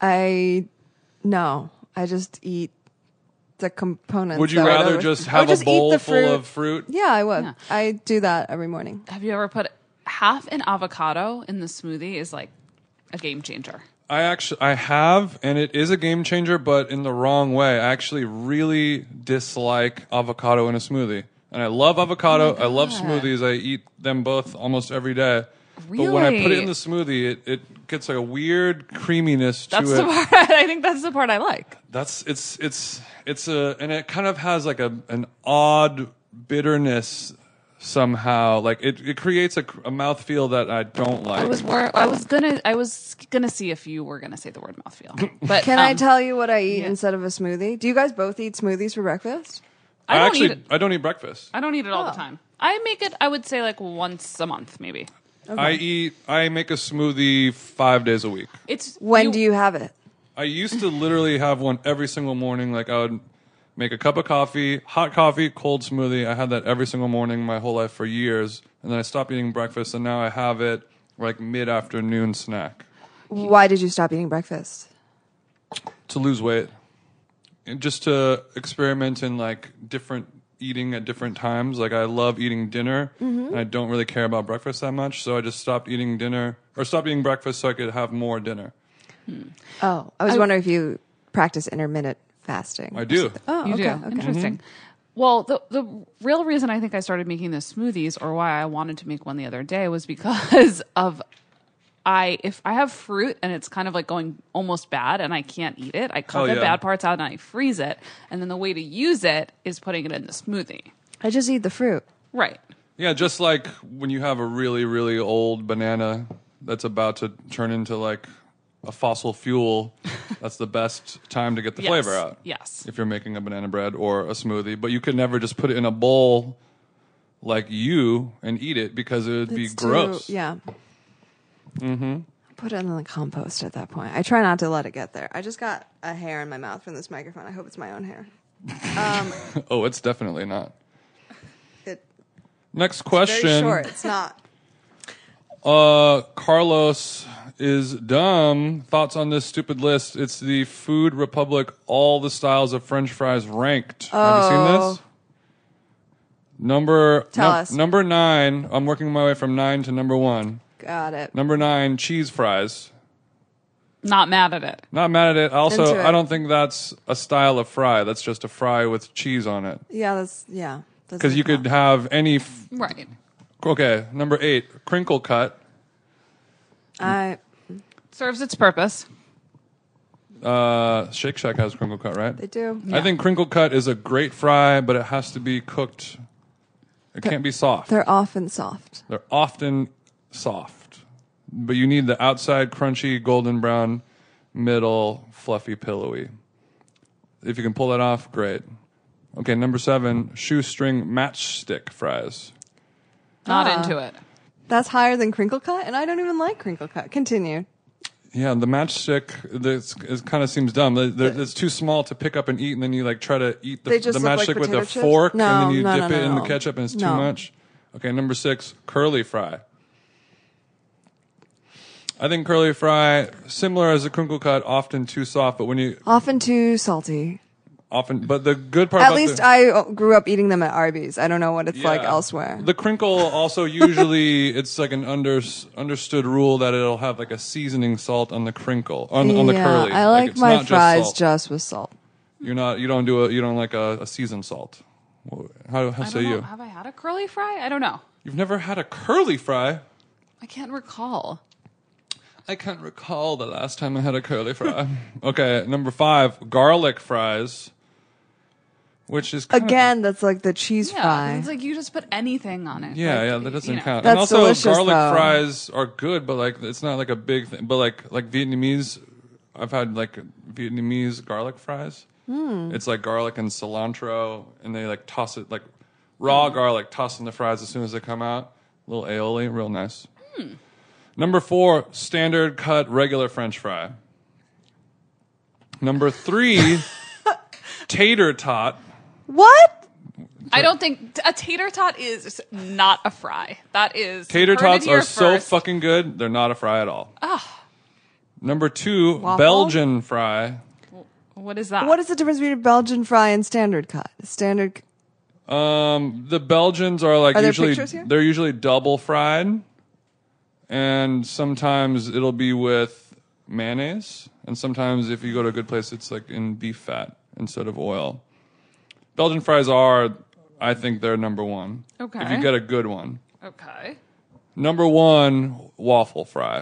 I no. I just eat the components. Would you that are rather there. just I would have a just eat bowl the full fruit. of fruit? Yeah, I would. Yeah. I do that every morning. Have you ever put half an avocado in the smoothie? Is like a game changer. I actually I have, and it is a game changer, but in the wrong way. I actually really dislike avocado in a smoothie, and I love avocado. I love God. smoothies. I eat them both almost every day. But when I put it Really? in the smoothie, it, it gets like a weird creaminess to That's it. the part. I think that's the part I like. That's it's it's it's a and it kind of has like a an odd bitterness somehow. Like it, it creates a, a mouthfeel that I don't like. I was more. I was gonna. I was gonna see if you were gonna say the word mouthfeel. But Can I um, tell you what I eat yeah. instead of a smoothie? Do you guys both eat smoothies for breakfast? I don't actually eat it. I don't eat breakfast. I don't eat it all Oh. the time. I make it. I would say like once a month, maybe. I eat. I make a smoothie five days a week. It's When do you have it? I used to literally have one every single morning. Like I would make a cup of coffee, hot coffee, cold smoothie. I had that every single morning my whole life for years, and then I stopped eating breakfast, and now I have it like mid-afternoon snack Why did you stop eating breakfast? to lose weight, and just to experiment in like different eating at different times. Like I love eating dinner, and I don't really care about breakfast that much, so I just stopped eating dinner or stopped eating breakfast so I could have more dinner. Oh, I was wondering if you practice intermittent fasting. I do. Oh, You okay. do. okay. Interesting. Well, the the real reason I think I started making the smoothies, or why I wanted to make one the other day, was because of I if I have fruit and it's kind of like going almost bad and I can't eat it, I cut Oh, the yeah. bad parts out and I freeze it, and then the way to use it is putting it in the smoothie. I just eat the fruit. Right. Yeah, just like when you have a really, really old banana that's about to turn into like a fossil fuel, that's the best time to get the Yes. flavor out. Yes. If you're making a banana bread or a smoothie. But you could never just put it in a bowl like you and eat it because it would be It's too- gross. yeah. Mm-hmm. Put it in the compost at that point. I try not to let it get there. I just got a hair in my mouth from this microphone. I hope it's my own hair. Oh, it's definitely not. It, Next very question. short. It's not. Uh, Carlos is dumb. Thoughts on this stupid list? It's the Food Republic All the Styles of French Fries ranked. Have you seen this? Number Tell num- us. Number nine. I'm working my way from nine to number one. Got it. Number nine, cheese fries. Not mad at it. Not mad at it. Also, Into it. I don't think that's a style of fry. That's just a fry with cheese on it. Yeah, that's yeah. Because you could have any. F- Right. okay, number eight, crinkle cut. I Serves its purpose. Uh, Shake Shack has crinkle cut, right? they do. I think crinkle cut is a great fry, but it has to be cooked. It can't be soft. They're often soft. They're often soft, but you need the outside crunchy, golden brown, middle fluffy, pillowy. If you can pull that off, great. Okay, number seven, shoestring matchstick fries. Not Ah. into it. That's higher than crinkle cut, and I don't even like crinkle cut. Continue. Yeah, the matchstick this is kind of seems dumb. The- the- It's too small to pick up and eat, and then you like try to eat the, They just the look like matchstick with potato a chips? fork, No, and then you no, dip no, it in no. the ketchup, and it's too No. much. Okay, number six, curly fry. I think curly fry, similar as a crinkle cut, often too soft, but when you Often too salty. often, but the good part At about least the, I grew up eating them at Arby's. I don't know what it's like Yeah. elsewhere. The crinkle also usually it's like an under, understood rule that it'll have like a seasoning salt on the crinkle on, on the yeah, curly. I like, it's my not fries just, just, salt. with salt. You're not. You don't do a. You don't like a, a seasoned salt. How, how I say don't know. you? Have I had a curly fry? I don't know. You've never had a curly fry? I can't recall. I can't recall the last time I had a curly fry. Okay, number five, garlic fries, which is kind Again, that's like the cheese Yeah, fry. it's like you just put anything on it. Of, yeah, Like, yeah, that doesn't you know. count. That's and also, delicious, garlic though. fries are good, but like it's not like a big thing. But like like Vietnamese, I've had like Vietnamese garlic fries. Hmm. It's like garlic and cilantro, and they like toss it like raw garlic, toss in the fries as soon as they come out. A little aioli, real nice. Hmm. Number four, standard cut regular French fry. Number three, tater tot. What? I don't think a tater tot is not a fry. That is Tater heard it tots here are so first. fucking good. They're not a fry at all. Number two, Waffle? Belgian fry. What is that? What is the difference between a Belgian fry and standard cut? Standard. Um, the Belgians are like Are there usually pictures here? they're usually double fried, and sometimes it'll be with mayonnaise, and sometimes if you go to a good place, it's like in beef fat instead of oil. Belgian fries are, I think, they're number one. Okay. If you get a good one. Okay. Number one, waffle fry.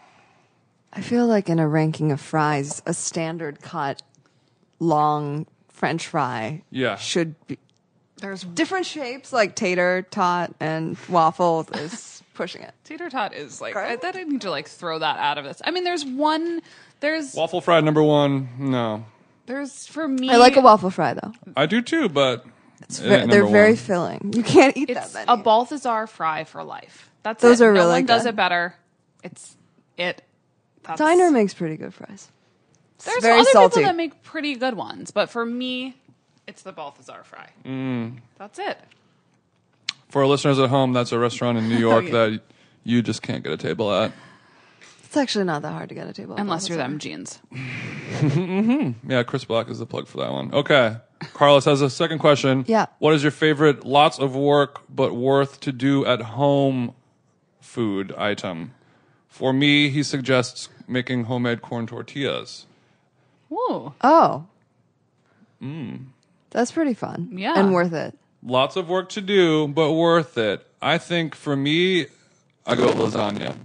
I feel like in a ranking of fries, a standard cut, long French fry Yeah. should be There's different shapes like tater tot and waffle is pushing it. tater tot is like Right? I thought I need to like throw that out of this. I mean, there's one. There's Waffle fry number one. No, there's for me. I like a waffle fry though. I do too, but It's it ve- ain't they're number very one. filling. You can't eat It's that a many. Balthazar fry for life. That's Those it. are no really one does good. it better. It's it. That's, Diner makes pretty good fries. It's There's very other salty. people that make pretty good ones, but for me, it's the Balthazar fry. Mm. That's it. For our listeners at home, that's a restaurant in New York yeah. that you just can't get a table at. It's actually not that hard to get a table. at Unless you're Balthazar. them jeans. Yeah, Chris Black is the plug for that one. Okay. Carlos has a second question. Yeah. What is your favorite lots of work but worth to do at home food item? For me, he suggests making homemade corn tortillas. Ooh. Oh. Mm. That's pretty fun. Yeah. And worth it. Lots of work to do, but worth it. I think for me, I go lasagna.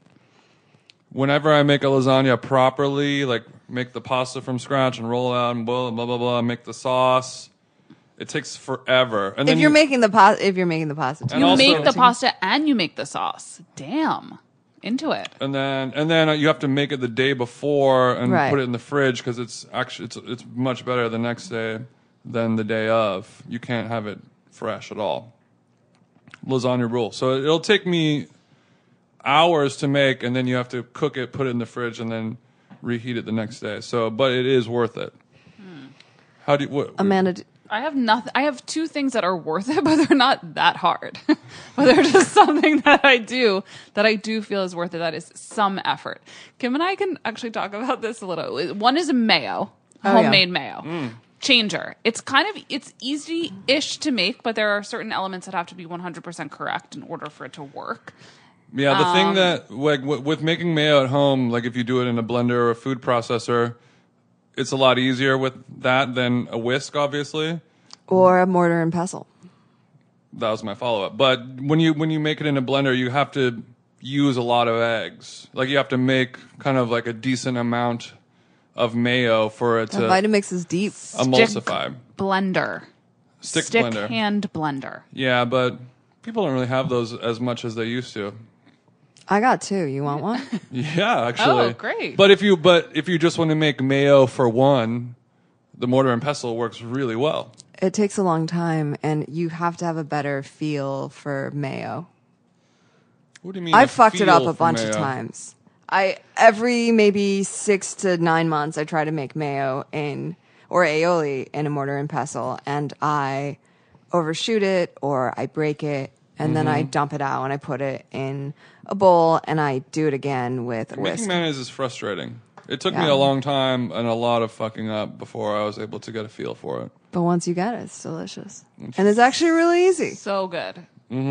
Whenever I make a lasagna properly, like make the pasta from scratch and roll it out and boil it, blah blah blah, make the sauce, it takes forever. And If then you're you, making the pasta, if you're making the pasta, too. And You also- make the pasta and you make the sauce. Damn. Into it. and then and then you have to make it the day before and Right. put it in the fridge because it's actually it's it's much better the next day than the day of. You can't have it fresh at all. Lasagna rule. So it'll take me hours to make, and then you have to cook it, put it in the fridge, and then reheat it the next day. So, but it is worth it. How do you? What, Amanda, d- I have nothing. I have two things that are worth it, but they're not that hard. But they're just something that I do that I do feel is worth it. That is some effort. Kim and I can actually talk about this a little. One is mayo, Oh, yeah. homemade mayo. Changer. It's kind of it's easy-ish to make, but there are certain elements that have to be one hundred percent correct in order for it to work. Yeah, the Um, thing that like w- with making mayo at home, like if you do it in a blender or a food processor, it's a lot easier with that than a whisk, obviously. or a mortar and pestle. That was my follow up. But when you when you make it in a blender, you have to use a lot of eggs. Like you have to make kind of like a decent amount of mayo for it The to Vitamix is deep. emulsify. Blender. Stick, Stick blender. hand blender. Yeah, but people don't really have those as much as they used to. I got two. You want one? Yeah, actually. Oh, great. But if you but if you just want to make mayo for one, the mortar and pestle works really well. It takes a long time, and you have to have a better feel for mayo. What do you mean? I a fucked it up feel a for bunch of mayo? times. I every maybe six to nine months, I try to make mayo in or aioli in a mortar and pestle, and I overshoot it or I break it, and then Mm-hmm. I dump it out and I put it in a bowl, and I do it again with a Making whisk. mayonnaise is frustrating. It took me Yeah. a long time and a lot of fucking up before I was able to get a feel for it. But once you get it, it's delicious, and it's actually really easy. So good.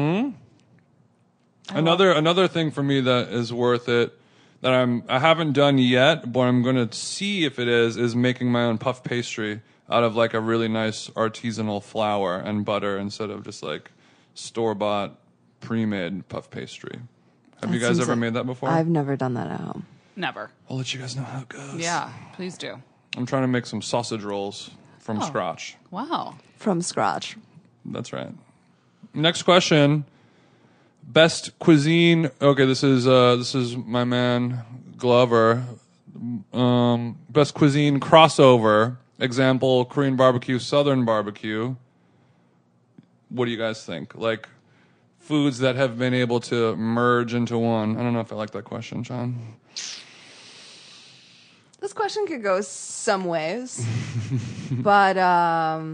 Another another thing for me that is worth it that I'm I haven't done yet, but I'm gonna see if it is is making my own puff pastry out of like a really nice artisanal flour and butter instead of just like store bought pre made puff pastry. Have That you guys seems ever like- made that before? I've never done that at home. Never. I'll let you guys know how it goes. Yeah, please do. I'm trying to make some sausage rolls from Oh. scratch. Wow. From scratch. That's right. Next question. Best cuisine. Okay, this is uh, this is my man Glover. Um, best cuisine crossover. Example: Korean barbecue, Southern barbecue. What do you guys think? Like foods that have been able to merge into one. I don't know if I like that question, John. This question could go some ways, but um,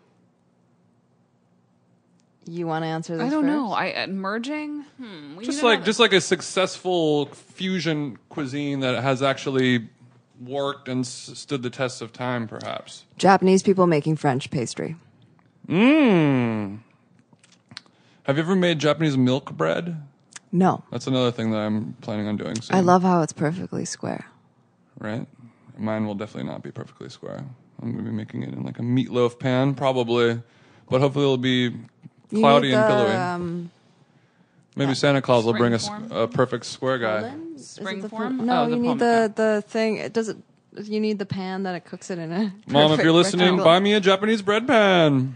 you want to answer this I don't first? know. I uh, merging. Hmm. We Just need like another- just like a successful fusion cuisine that has actually worked and s- stood the test of time, perhaps. Japanese people making French pastry. Mmm. Have you ever made Japanese milk bread? No. That's another thing that I'm planning on doing soon. I love how it's perfectly square. Right? Mine will definitely not be perfectly square. I'm going to be making it in like a meatloaf pan, probably. But hopefully it'll be You cloudy need and the, pillowy. Um, Maybe Santa Claus will Spring bring us form? a perfect square guy. Holden? Is it Spring the form? fir- No, Oh, the you need palm- the, the thing. It doesn't. You need the pan that it cooks it in a. Mom, if perfect you're listening, rectangle. buy me a Japanese bread pan.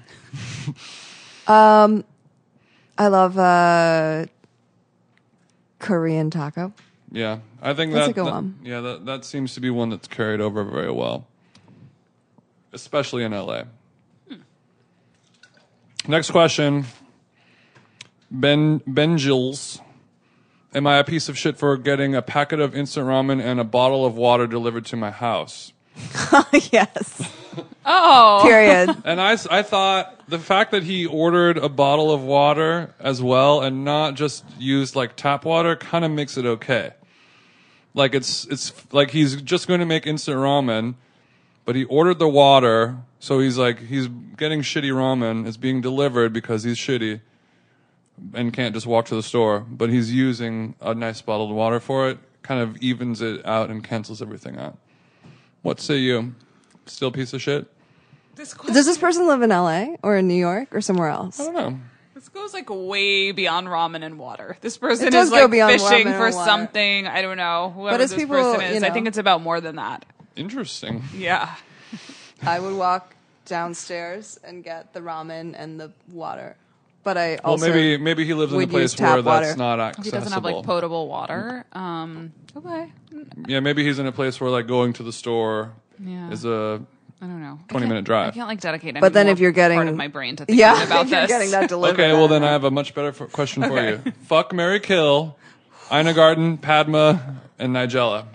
I love uh, Korean taco. Yeah, I think That's that, a good that- one. yeah, that that seems to be one that's carried over very well, especially in L A. Hmm. Next question, Ben Ben Gilles. Am I a piece of shit for getting a packet of instant ramen and a bottle of water delivered to my house? Yes. Oh. Period. And I, s- I thought the fact that he ordered a bottle of water as well and not just used like tap water kind of makes it okay. Like it's it's like he's just going to make instant ramen, but he ordered the water, so he's like he's getting shitty ramen. It's being delivered because he's shitty and can't just walk to the store, but he's using a nice bottled water for it. Kind of evens it out and cancels everything out. What say you? Still a piece of shit? This question, Does this person live in L A or in New York or somewhere else? I don't know. this goes like way beyond ramen and water. This person It does is go like beyond fishing ramen for and water. something. I don't know. Whoever But it's this people, person you is, I know. think it's about more than that. Interesting. Yeah. I would walk downstairs and get the ramen and the water. But I Well, also maybe maybe he lives in a would place use tap where that's water. not If accessible. he doesn't have like potable water. Um. Okay. Yeah, maybe he's in a place where like going to the store Yeah. is a I don't know. I twenty can't- minute drive. I can't like dedicate. But then any if more you're getting- part of my brain to thinking yeah, about if you're this, getting that delivered. Okay, well I then don't I know. have a much better f- question for you. Fuck, marry, kill, Ina Garten, Padma, and Nigella.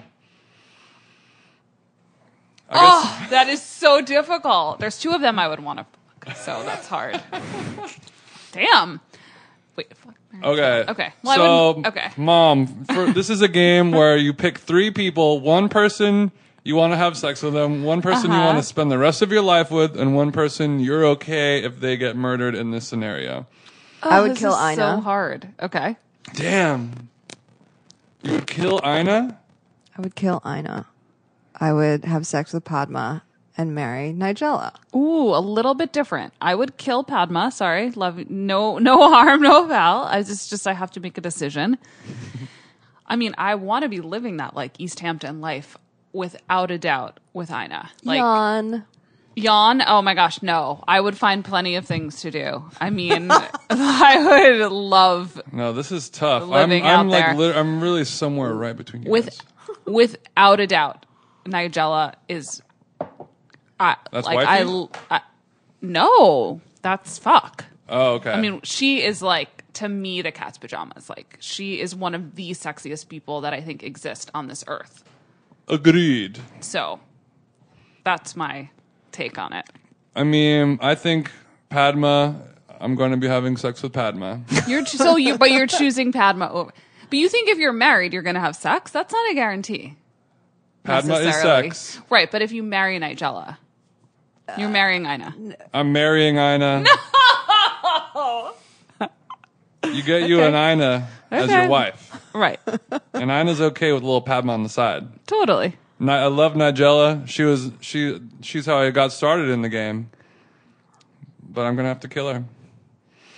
I guess Oh, that is so difficult. There's two of them I would want to fuck, so that's hard. Damn. Wait. Fuck, marry, Okay. kill. Okay. Well, I so, wouldn't- okay. Mom, for, this is a game where you pick three people. One person you want to have sex with them. One person you Uh-huh. want to spend the rest of your life with, and one person you're okay if they get murdered in this scenario. I Oh, would this kill is So Ina. hard. Okay. Damn. You would kill Ina? I would kill Ina. I would have sex with Padma and marry Nigella. Ooh, a little bit different. I would kill Padma. Sorry, love. No, no harm, no foul. I just, just I have to make a decision. I mean, I want to be living that like East Hampton life without a doubt with Ina. Like Yawn. yawn. Oh my gosh, no. I would find plenty of things to do. I mean, I would love No, this is tough. Living I'm, I'm out like there. lit- I'm really somewhere right between you with, guys. without a doubt. Nigella is. I That's like wifey? I, l- I- no, that's fuck. Oh, okay. I mean, she is like, to me, the cat's pajamas. Like, she is one of the sexiest people that I think exist on this earth. agreed. So, that's my take on it. I mean, I think Padma. I'm going to be having sex with Padma. You're ch- so you, but you're choosing Padma over. But you think if you're married, you're going to have sex? That's not a guarantee. Padma is necessarily. sex. Right? But if you marry Nigella, you're marrying Ina. I'm marrying Ina. No. You get you an Ina as Okay. your wife, Right? and Ina's okay with a little Padma on the side. Totally. Ni- I love Nigella. She was she. She's how I got started in the game. But I'm gonna have to kill her.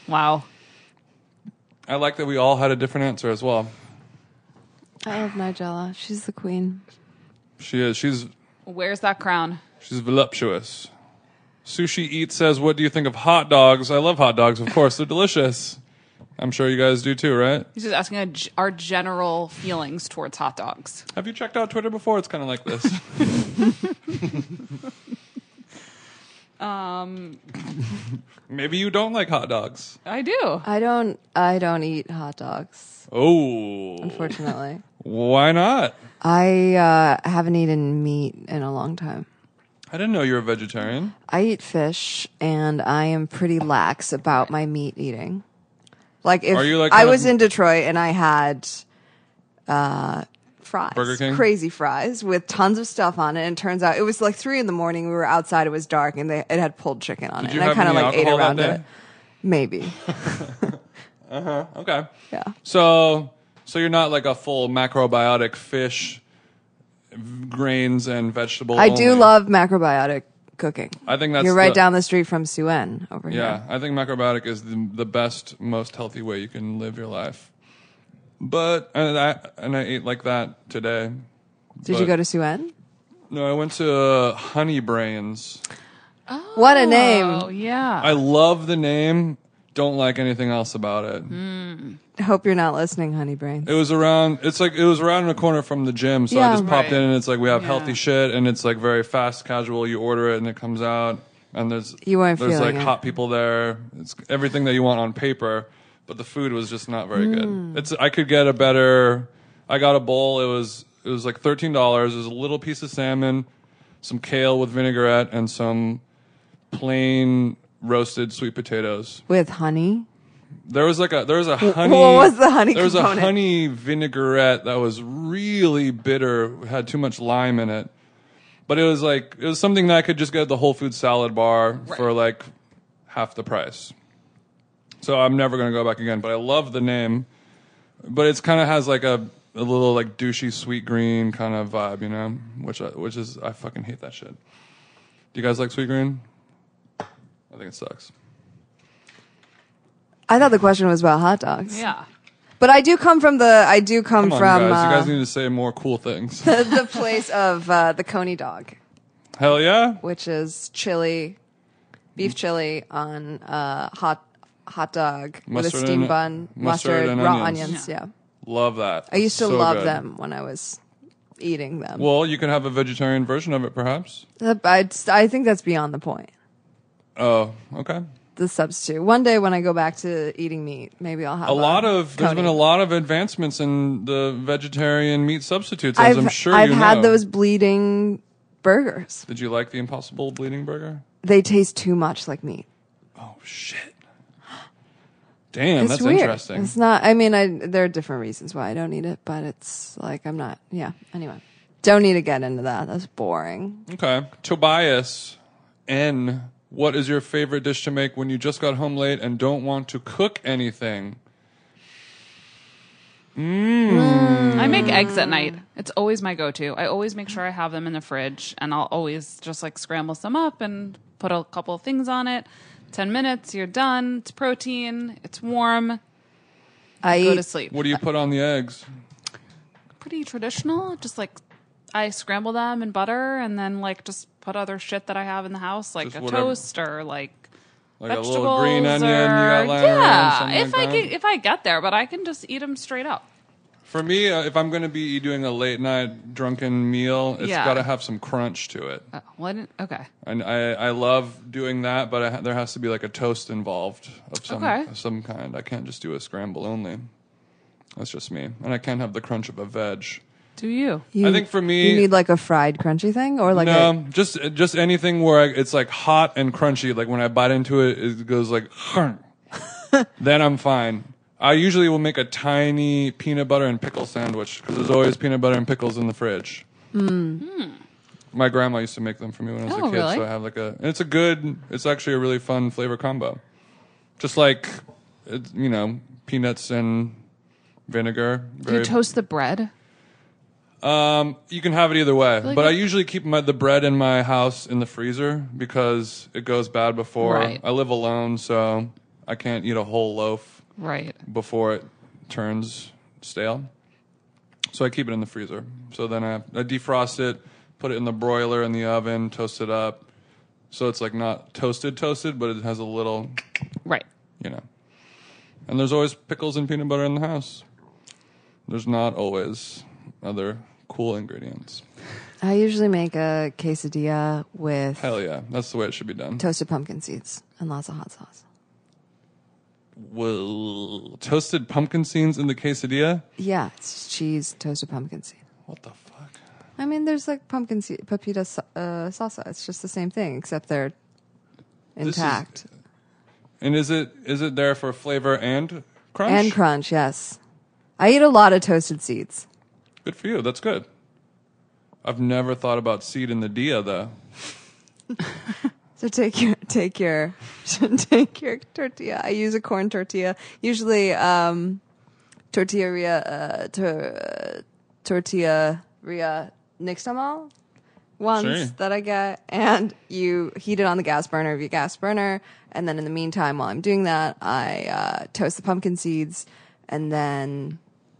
Wow. I like that we all had a different answer as well. I love Nigella. She's the queen. She is. She's Where's that crown? she's voluptuous. Sushi Eat says, "What do you think of hot dogs?" I love hot dogs. Of course, they're delicious. I'm sure you guys do too, right? He's just asking a, our general feelings towards hot dogs. Have you checked out Twitter before? It's kind of like this. Um, Maybe you don't like hot dogs. I do. I don't. I don't eat hot dogs. Oh, Unfortunately, why not? I uh, haven't eaten meat in a long time. I didn't know you were a vegetarian. I eat fish, and I am pretty lax about my meat eating. Like if Are you, like, I kind was of- in Detroit and I had uh, fries, Burger King? crazy fries with tons of stuff on it, and it turns out it was like three in the morning. We were outside; it was dark, and they, it had pulled chicken on Did it. you and have I kind of any like ate alcohol that around day? it. Maybe, Okay. yeah. So, so you're not like a full macrobiotic fish, v- grains and vegetable. I do only. love macrobiotic cooking. I think that's You're right the- down the street from Suen over Yeah, here. I think macrobiotic is the, the best, most healthy way you can live your life. But and I and I ate like that today. Did you go to Suen? No, I went to uh, Honey Brains. What a name! Oh, yeah. I love the name. Don't like anything else about it. Hope you're not listening, Honey Brains. It was around. It's like it was around the corner from the gym, so Yeah. I just popped Right. in and it's like we have Yeah. healthy shit, and it's like very fast, casual. You order it and it comes out, and there's You weren't there's feeling like it. hot people there. It's everything that you want on paper, but the food was just not very Hmm. good. It's I could get a better. I got a bowl. It was it was like thirteen dollars. It was a little piece of salmon, some kale with vinaigrette, and some plain roasted sweet potatoes. With honey. There was like a there was a honey. what was the honey There was component? a honey vinaigrette that was really bitter. Had too much lime in it, but it was like it was something that I could just get at the Whole Foods salad bar for like half the price. So I'm never gonna go back again. But I love the name. But it's kind of has like a a little like douchey sweet green kind of vibe, you know, which I, which is I fucking hate that shit. Do you guys like sweet green? I think it sucks. I thought the question was about hot dogs. yeah. But I do come from the. I do come, Come on, from you guys. you uh, guys need to say more cool things. the place of uh, the Coney dog, Hell yeah. which is chili, beef chili on uh, hot hot dog with Mustard a steam and- bun, mustard mustard, and raw onions. onions. Yeah, Love that. I used to So love good. them when I was eating them. Well, you can have a vegetarian version of it, perhaps. I I think that's beyond the point. Oh, okay. The substitute. One day when I go back to eating meat, maybe I'll have A lot of there's Coney. been a lot of advancements in the vegetarian meat substitutes, as I've I'm sure I've you had know. those bleeding burgers. Did you like the Impossible Bleeding Burger? They taste too much like meat. Oh shit! Damn, It's that's weird. interesting. It's not. I mean, I there are different reasons why I don't eat it, but it's like I'm not. Yeah. Anyway, don't need to get into that. That's boring. Okay, Tobias N. What is your favorite dish to make when you just got home late and don't want to cook anything? I make eggs at night. It's always my go-to. I always make sure I have them in the fridge, and I'll always just like scramble some up and put a couple of things on it. Ten minutes, you're done. It's protein. It's warm. I Go eat. to sleep. What do you put on the eggs? Pretty traditional. Just like I scramble them in butter, and then like just put other shit that I have in the house, like Just a whatever. toast or like Like a vegetables. little green onion you got or- lying around, yeah, something if like I that? get, if I get there, but I can just eat them straight up. For me, uh, if I'm going to be doing a late night drunken meal, it's Yeah. got to have some crunch to it. Oh, what? Okay. And I, I love doing that, but I, ha- there has to be like a toast involved of some Okay. of some kind. I can't just do a scramble only. That's just me, and I can't have the crunch of a veg. Do you? You, I think for me- you need like a fried crunchy thing, or like no, a, just just anything where I, it's like hot and crunchy. Like when I bite into it, it goes like. Then I'm fine. I usually will make a tiny peanut butter and pickle sandwich because there's always peanut butter and pickles in the fridge. My grandma used to make them for me when I was Hmm. Oh, a kid, really? so I have like a. And it's a good. It's actually a really fun flavor combo. Just like, it, you know, peanuts and vinegar. Do Very, you toast the bread? um, you can have it either way, like but I it- usually keep my, the bread in my house in the freezer because it goes bad before. Right. I live alone, so I can't eat a whole loaf Right. before it turns stale. So I keep it in the freezer. So then I, I defrost it, put it in the broiler in the oven, toast it up. So it's like not toasted toasted, but it has a little, Right. you know. And there's always pickles and peanut butter in the house. There's not always other cool ingredients. I usually make a quesadilla with Hell yeah, that's the way it should be done. toasted pumpkin seeds and lots of hot sauce. Whoa. Toasted pumpkin seeds in the quesadilla? Yeah, it's cheese, toasted pumpkin seed. What the fuck? I mean, there's like pumpkin seed, papita sa- uh, salsa. It's just the same thing, except they're is- intact. And is it is it there for flavor and crunch? And crunch, yes. I eat a lot of toasted seeds. Good for you. That's good. I've never thought about seed in the dia though. So take your take your take your tortilla. I use a corn tortilla. Usually, um, tortilla uh, tor- tortilla nixtamal ones Sure. that I get, and you heat it on the gas burner of your gas burner, and then in the meantime, while I'm doing that, I uh, toast the pumpkin seeds, and then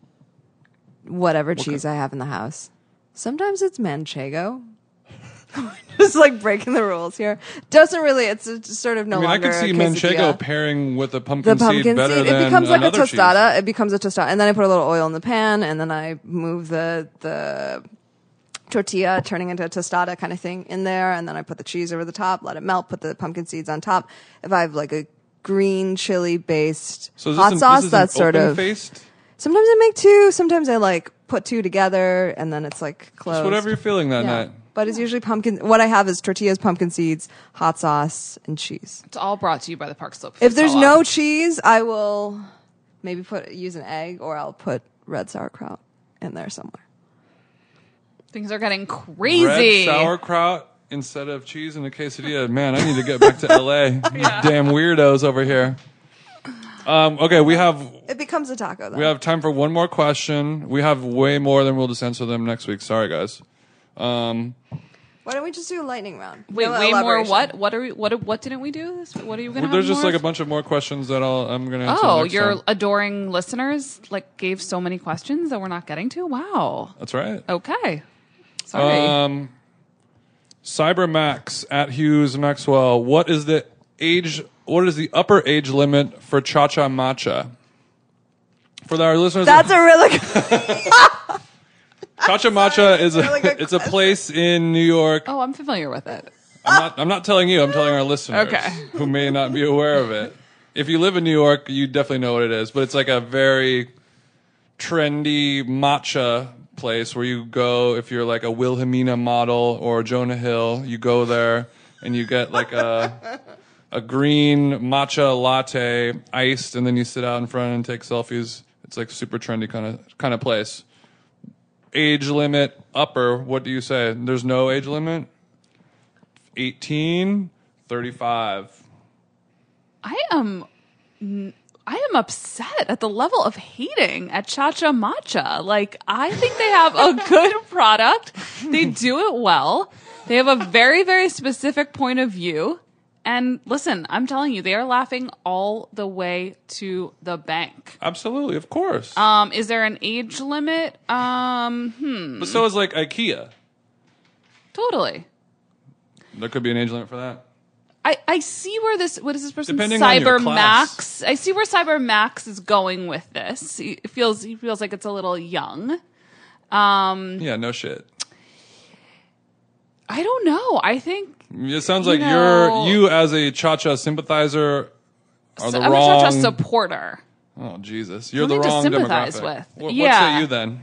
whatever cheese I have in the house. Sometimes it's manchego. Just like breaking the rules here. Doesn't really. It's just sort of no I mean, I longer. could see a manchego quesadilla. pairing with a pumpkin, The pumpkin seed better seed. than It becomes like a another tostada. cheese. It becomes a tostada, and then I put a little oil in the pan, and then I move the the tortilla, turning into a tostada kind of thing in there, and then I put the cheese over the top, let it melt, put the pumpkin seeds on top. If I have like a green chili based So is this hot an, sauce, this is that's an sort of. open-faced? Sometimes I make two. Sometimes I like put two together, and then it's like closed. Just whatever you're feeling that Yeah. night. But it's usually pumpkin. What I have is tortillas, pumpkin seeds, hot sauce, and cheese. It's all brought to you by the Park Slope. If there's Co-op. no cheese, I will maybe put use an egg, or I'll put red sauerkraut in there somewhere. Things are getting crazy. Red sauerkraut instead of cheese in a quesadilla. Man, I need to get back to L A. You damn weirdos over here. Um, okay, we have It becomes a taco, though. we have time for one more question. We have way more than we'll just answer them next week. Sorry, guys. Um, Why don't we just do a lightning round? Wait, No way more elaboration. what? What are we? What? What didn't we do? This? What are you gonna? there's have just more like a of? bunch of more questions that I'll, I'm going to answer Oh, next your time. adoring listeners like gave so many questions that we're not getting to. Wow. That's right. Okay. Sorry. Um, Cybermax at Hughes Maxwell. What is the age? What is the upper age limit for Cha Cha Matcha? For our listeners, That's a really good. Cha Cha Matcha is a really good it's a place in New York. oh, I'm familiar with it. I'm not I'm not telling you. I'm telling our listeners Okay. who may not be aware of it. If you live in New York, you definitely know what it is. But it's like a very trendy matcha place where you go if you're like a Wilhelmina model or Jonah Hill. You go there and you get like a a green matcha latte iced, and then you sit out in front and take selfies. It's like super trendy kind of kind of place. Age limit upper. What do you say? There's no age limit. eighteen, thirty-five. I am. I am upset at the level of hating at Cha Cha Matcha. Like, I think they have a good product. They do it well. They have a very, very specific point of view. And listen, I'm telling you, they are laughing all the way to the bank. Absolutely, of course. Um, is there an age limit? Um, hmm, but so is like IKEA. totally. There could be an age limit for that. I, I see where this, what is this person? Depending on your Cyber class. Max. I see where Cyber Max is going with this. He feels, he feels like it's a little young. Um, Yeah, no shit. I don't know. I think It sounds You like know- you're you as a Cha-Cha sympathizer are the I'm wrong. a Cha Cha supporter. Oh Jesus, you're Who the need to wrong sympathize demographic. with? What, Yeah. what say you then?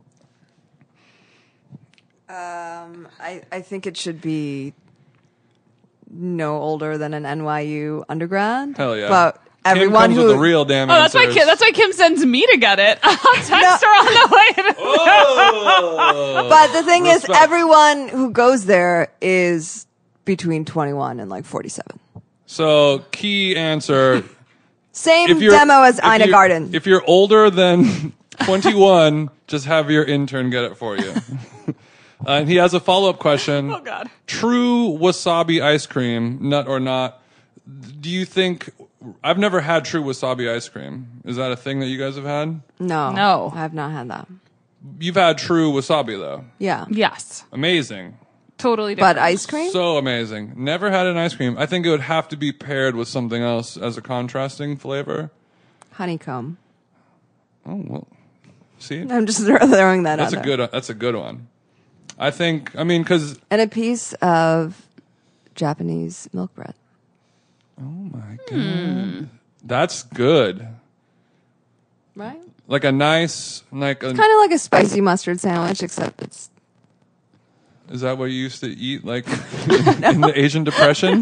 Um, I, I think it should be no older than an N Y U undergrad. Hell yeah. But Kim everyone comes who with the real damn Oh, that's why answers. Kim, that's why Kim sends me to get it. I'll text her on the way. To- Oh! But the thing is, Respect. everyone who goes there is between twenty-one and like forty-seven. So key answer. Same If you're demo as if Ina you- Garden. If you're older than twenty-one, just have your intern get it for you. Uh, and he has a follow-up question. oh God. True wasabi ice cream, nut or not, do you think I've never had true wasabi ice cream. Is that a thing that you guys have had? No. No. I have not had that. You've had true wasabi though. Yeah. Yes. Amazing. Totally different. But ice cream? So amazing. Never had an ice cream. I think it would have to be paired with something else as a contrasting flavor. Honeycomb. Oh well. See, I'm just throwing that that's out a there. good. That's a good one. I think. I mean, because And a piece of Japanese milk bread. oh my god, that's good. Right? Like a nice, like a, Kind of like a spicy mustard sandwich, except it's is that what you used to eat like in the Asian Depression?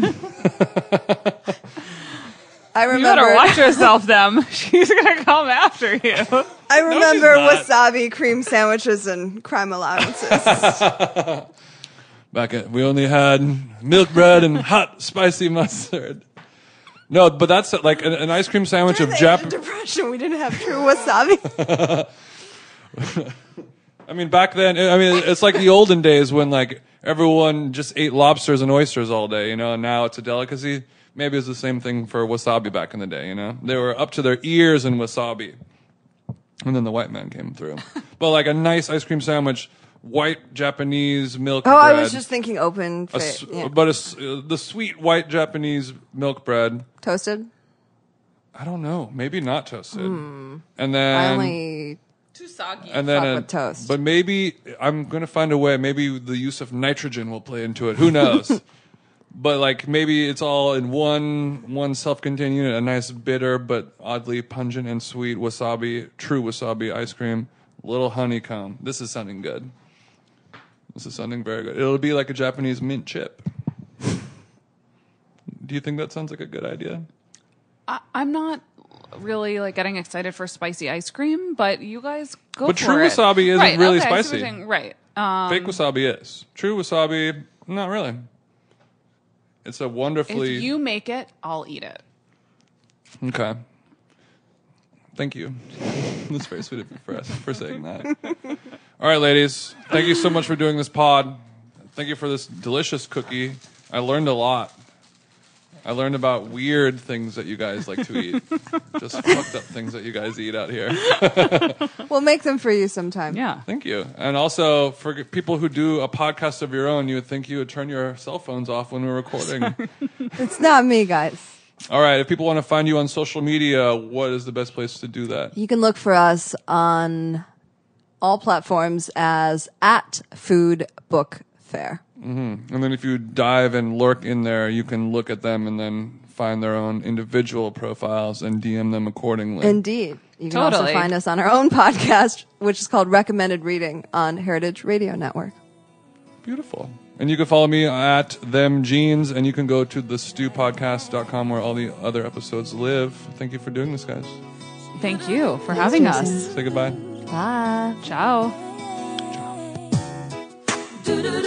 I You remember better watch yourself, them. She's gonna come after you. I remember not. wasabi cream sandwiches and crime allowances. Back at we only had milk bread and hot spicy mustard. No, but that's like an, an ice cream sandwich During of the Jap. Asian Depression, we didn't have true wasabi. I mean, back then, I mean, it's like the olden days when like everyone just ate lobsters and oysters all day, you know, and now it's a delicacy. Maybe it's the same thing for wasabi back in the day, you know? They were up to their ears in wasabi. And then the white man came through. But like a nice ice cream sandwich, white Japanese milk Oh, bread. I was just thinking open, a fa- s- yeah. But a s uh, the sweet white Japanese milk bread. toasted. I don't know. Maybe not toasted. And then I only Too soggy. and then fuck a- with toast. But maybe I'm gonna find a way. Maybe the use of nitrogen will play into it. Who knows? But like maybe it's all in one one self-contained unit. A nice bitter but oddly pungent and sweet wasabi, true wasabi ice cream. Little honeycomb. This is sounding good. This is sounding very good. It'll be like a Japanese mint chip. Do you think that sounds like a good idea? I, I'm not really like getting excited for spicy ice cream, but you guys go But for true it. wasabi isn't right, really okay, I see what spicy. you're saying. Right. Um, Fake wasabi is. True wasabi, not really. It's a if wonderfully you make it, I'll eat it. okay. Thank you. That's very sweet of you for us for saying that. All right, ladies. Thank you so much for doing this pod. Thank you for this delicious cookie. I learned a lot. I learned about weird things that you guys like to eat. Just fucked up things that you guys eat out here. We'll make them for you sometime. Yeah. Thank you. And also, for people who do a podcast of your own, you would think you would turn your cell phones off when we're recording. It's not me, guys. All right. If people want to find you on social media, what is the best place to do that? You can look for us on all platforms as at Food Book Fair. And then if you dive and lurk in there, you can look at them and then find their own individual profiles and D M them accordingly. Indeed. You can also Totally. find us on our own podcast, which is called Recommended Reading on Heritage Radio Network. Beautiful. And you can follow me at them jeans, and you can go to the stew podcast dot com where all the other episodes live. Thank you for doing this, guys. Thank you for having Jason. us. Say goodbye. Bye. Ciao. Do do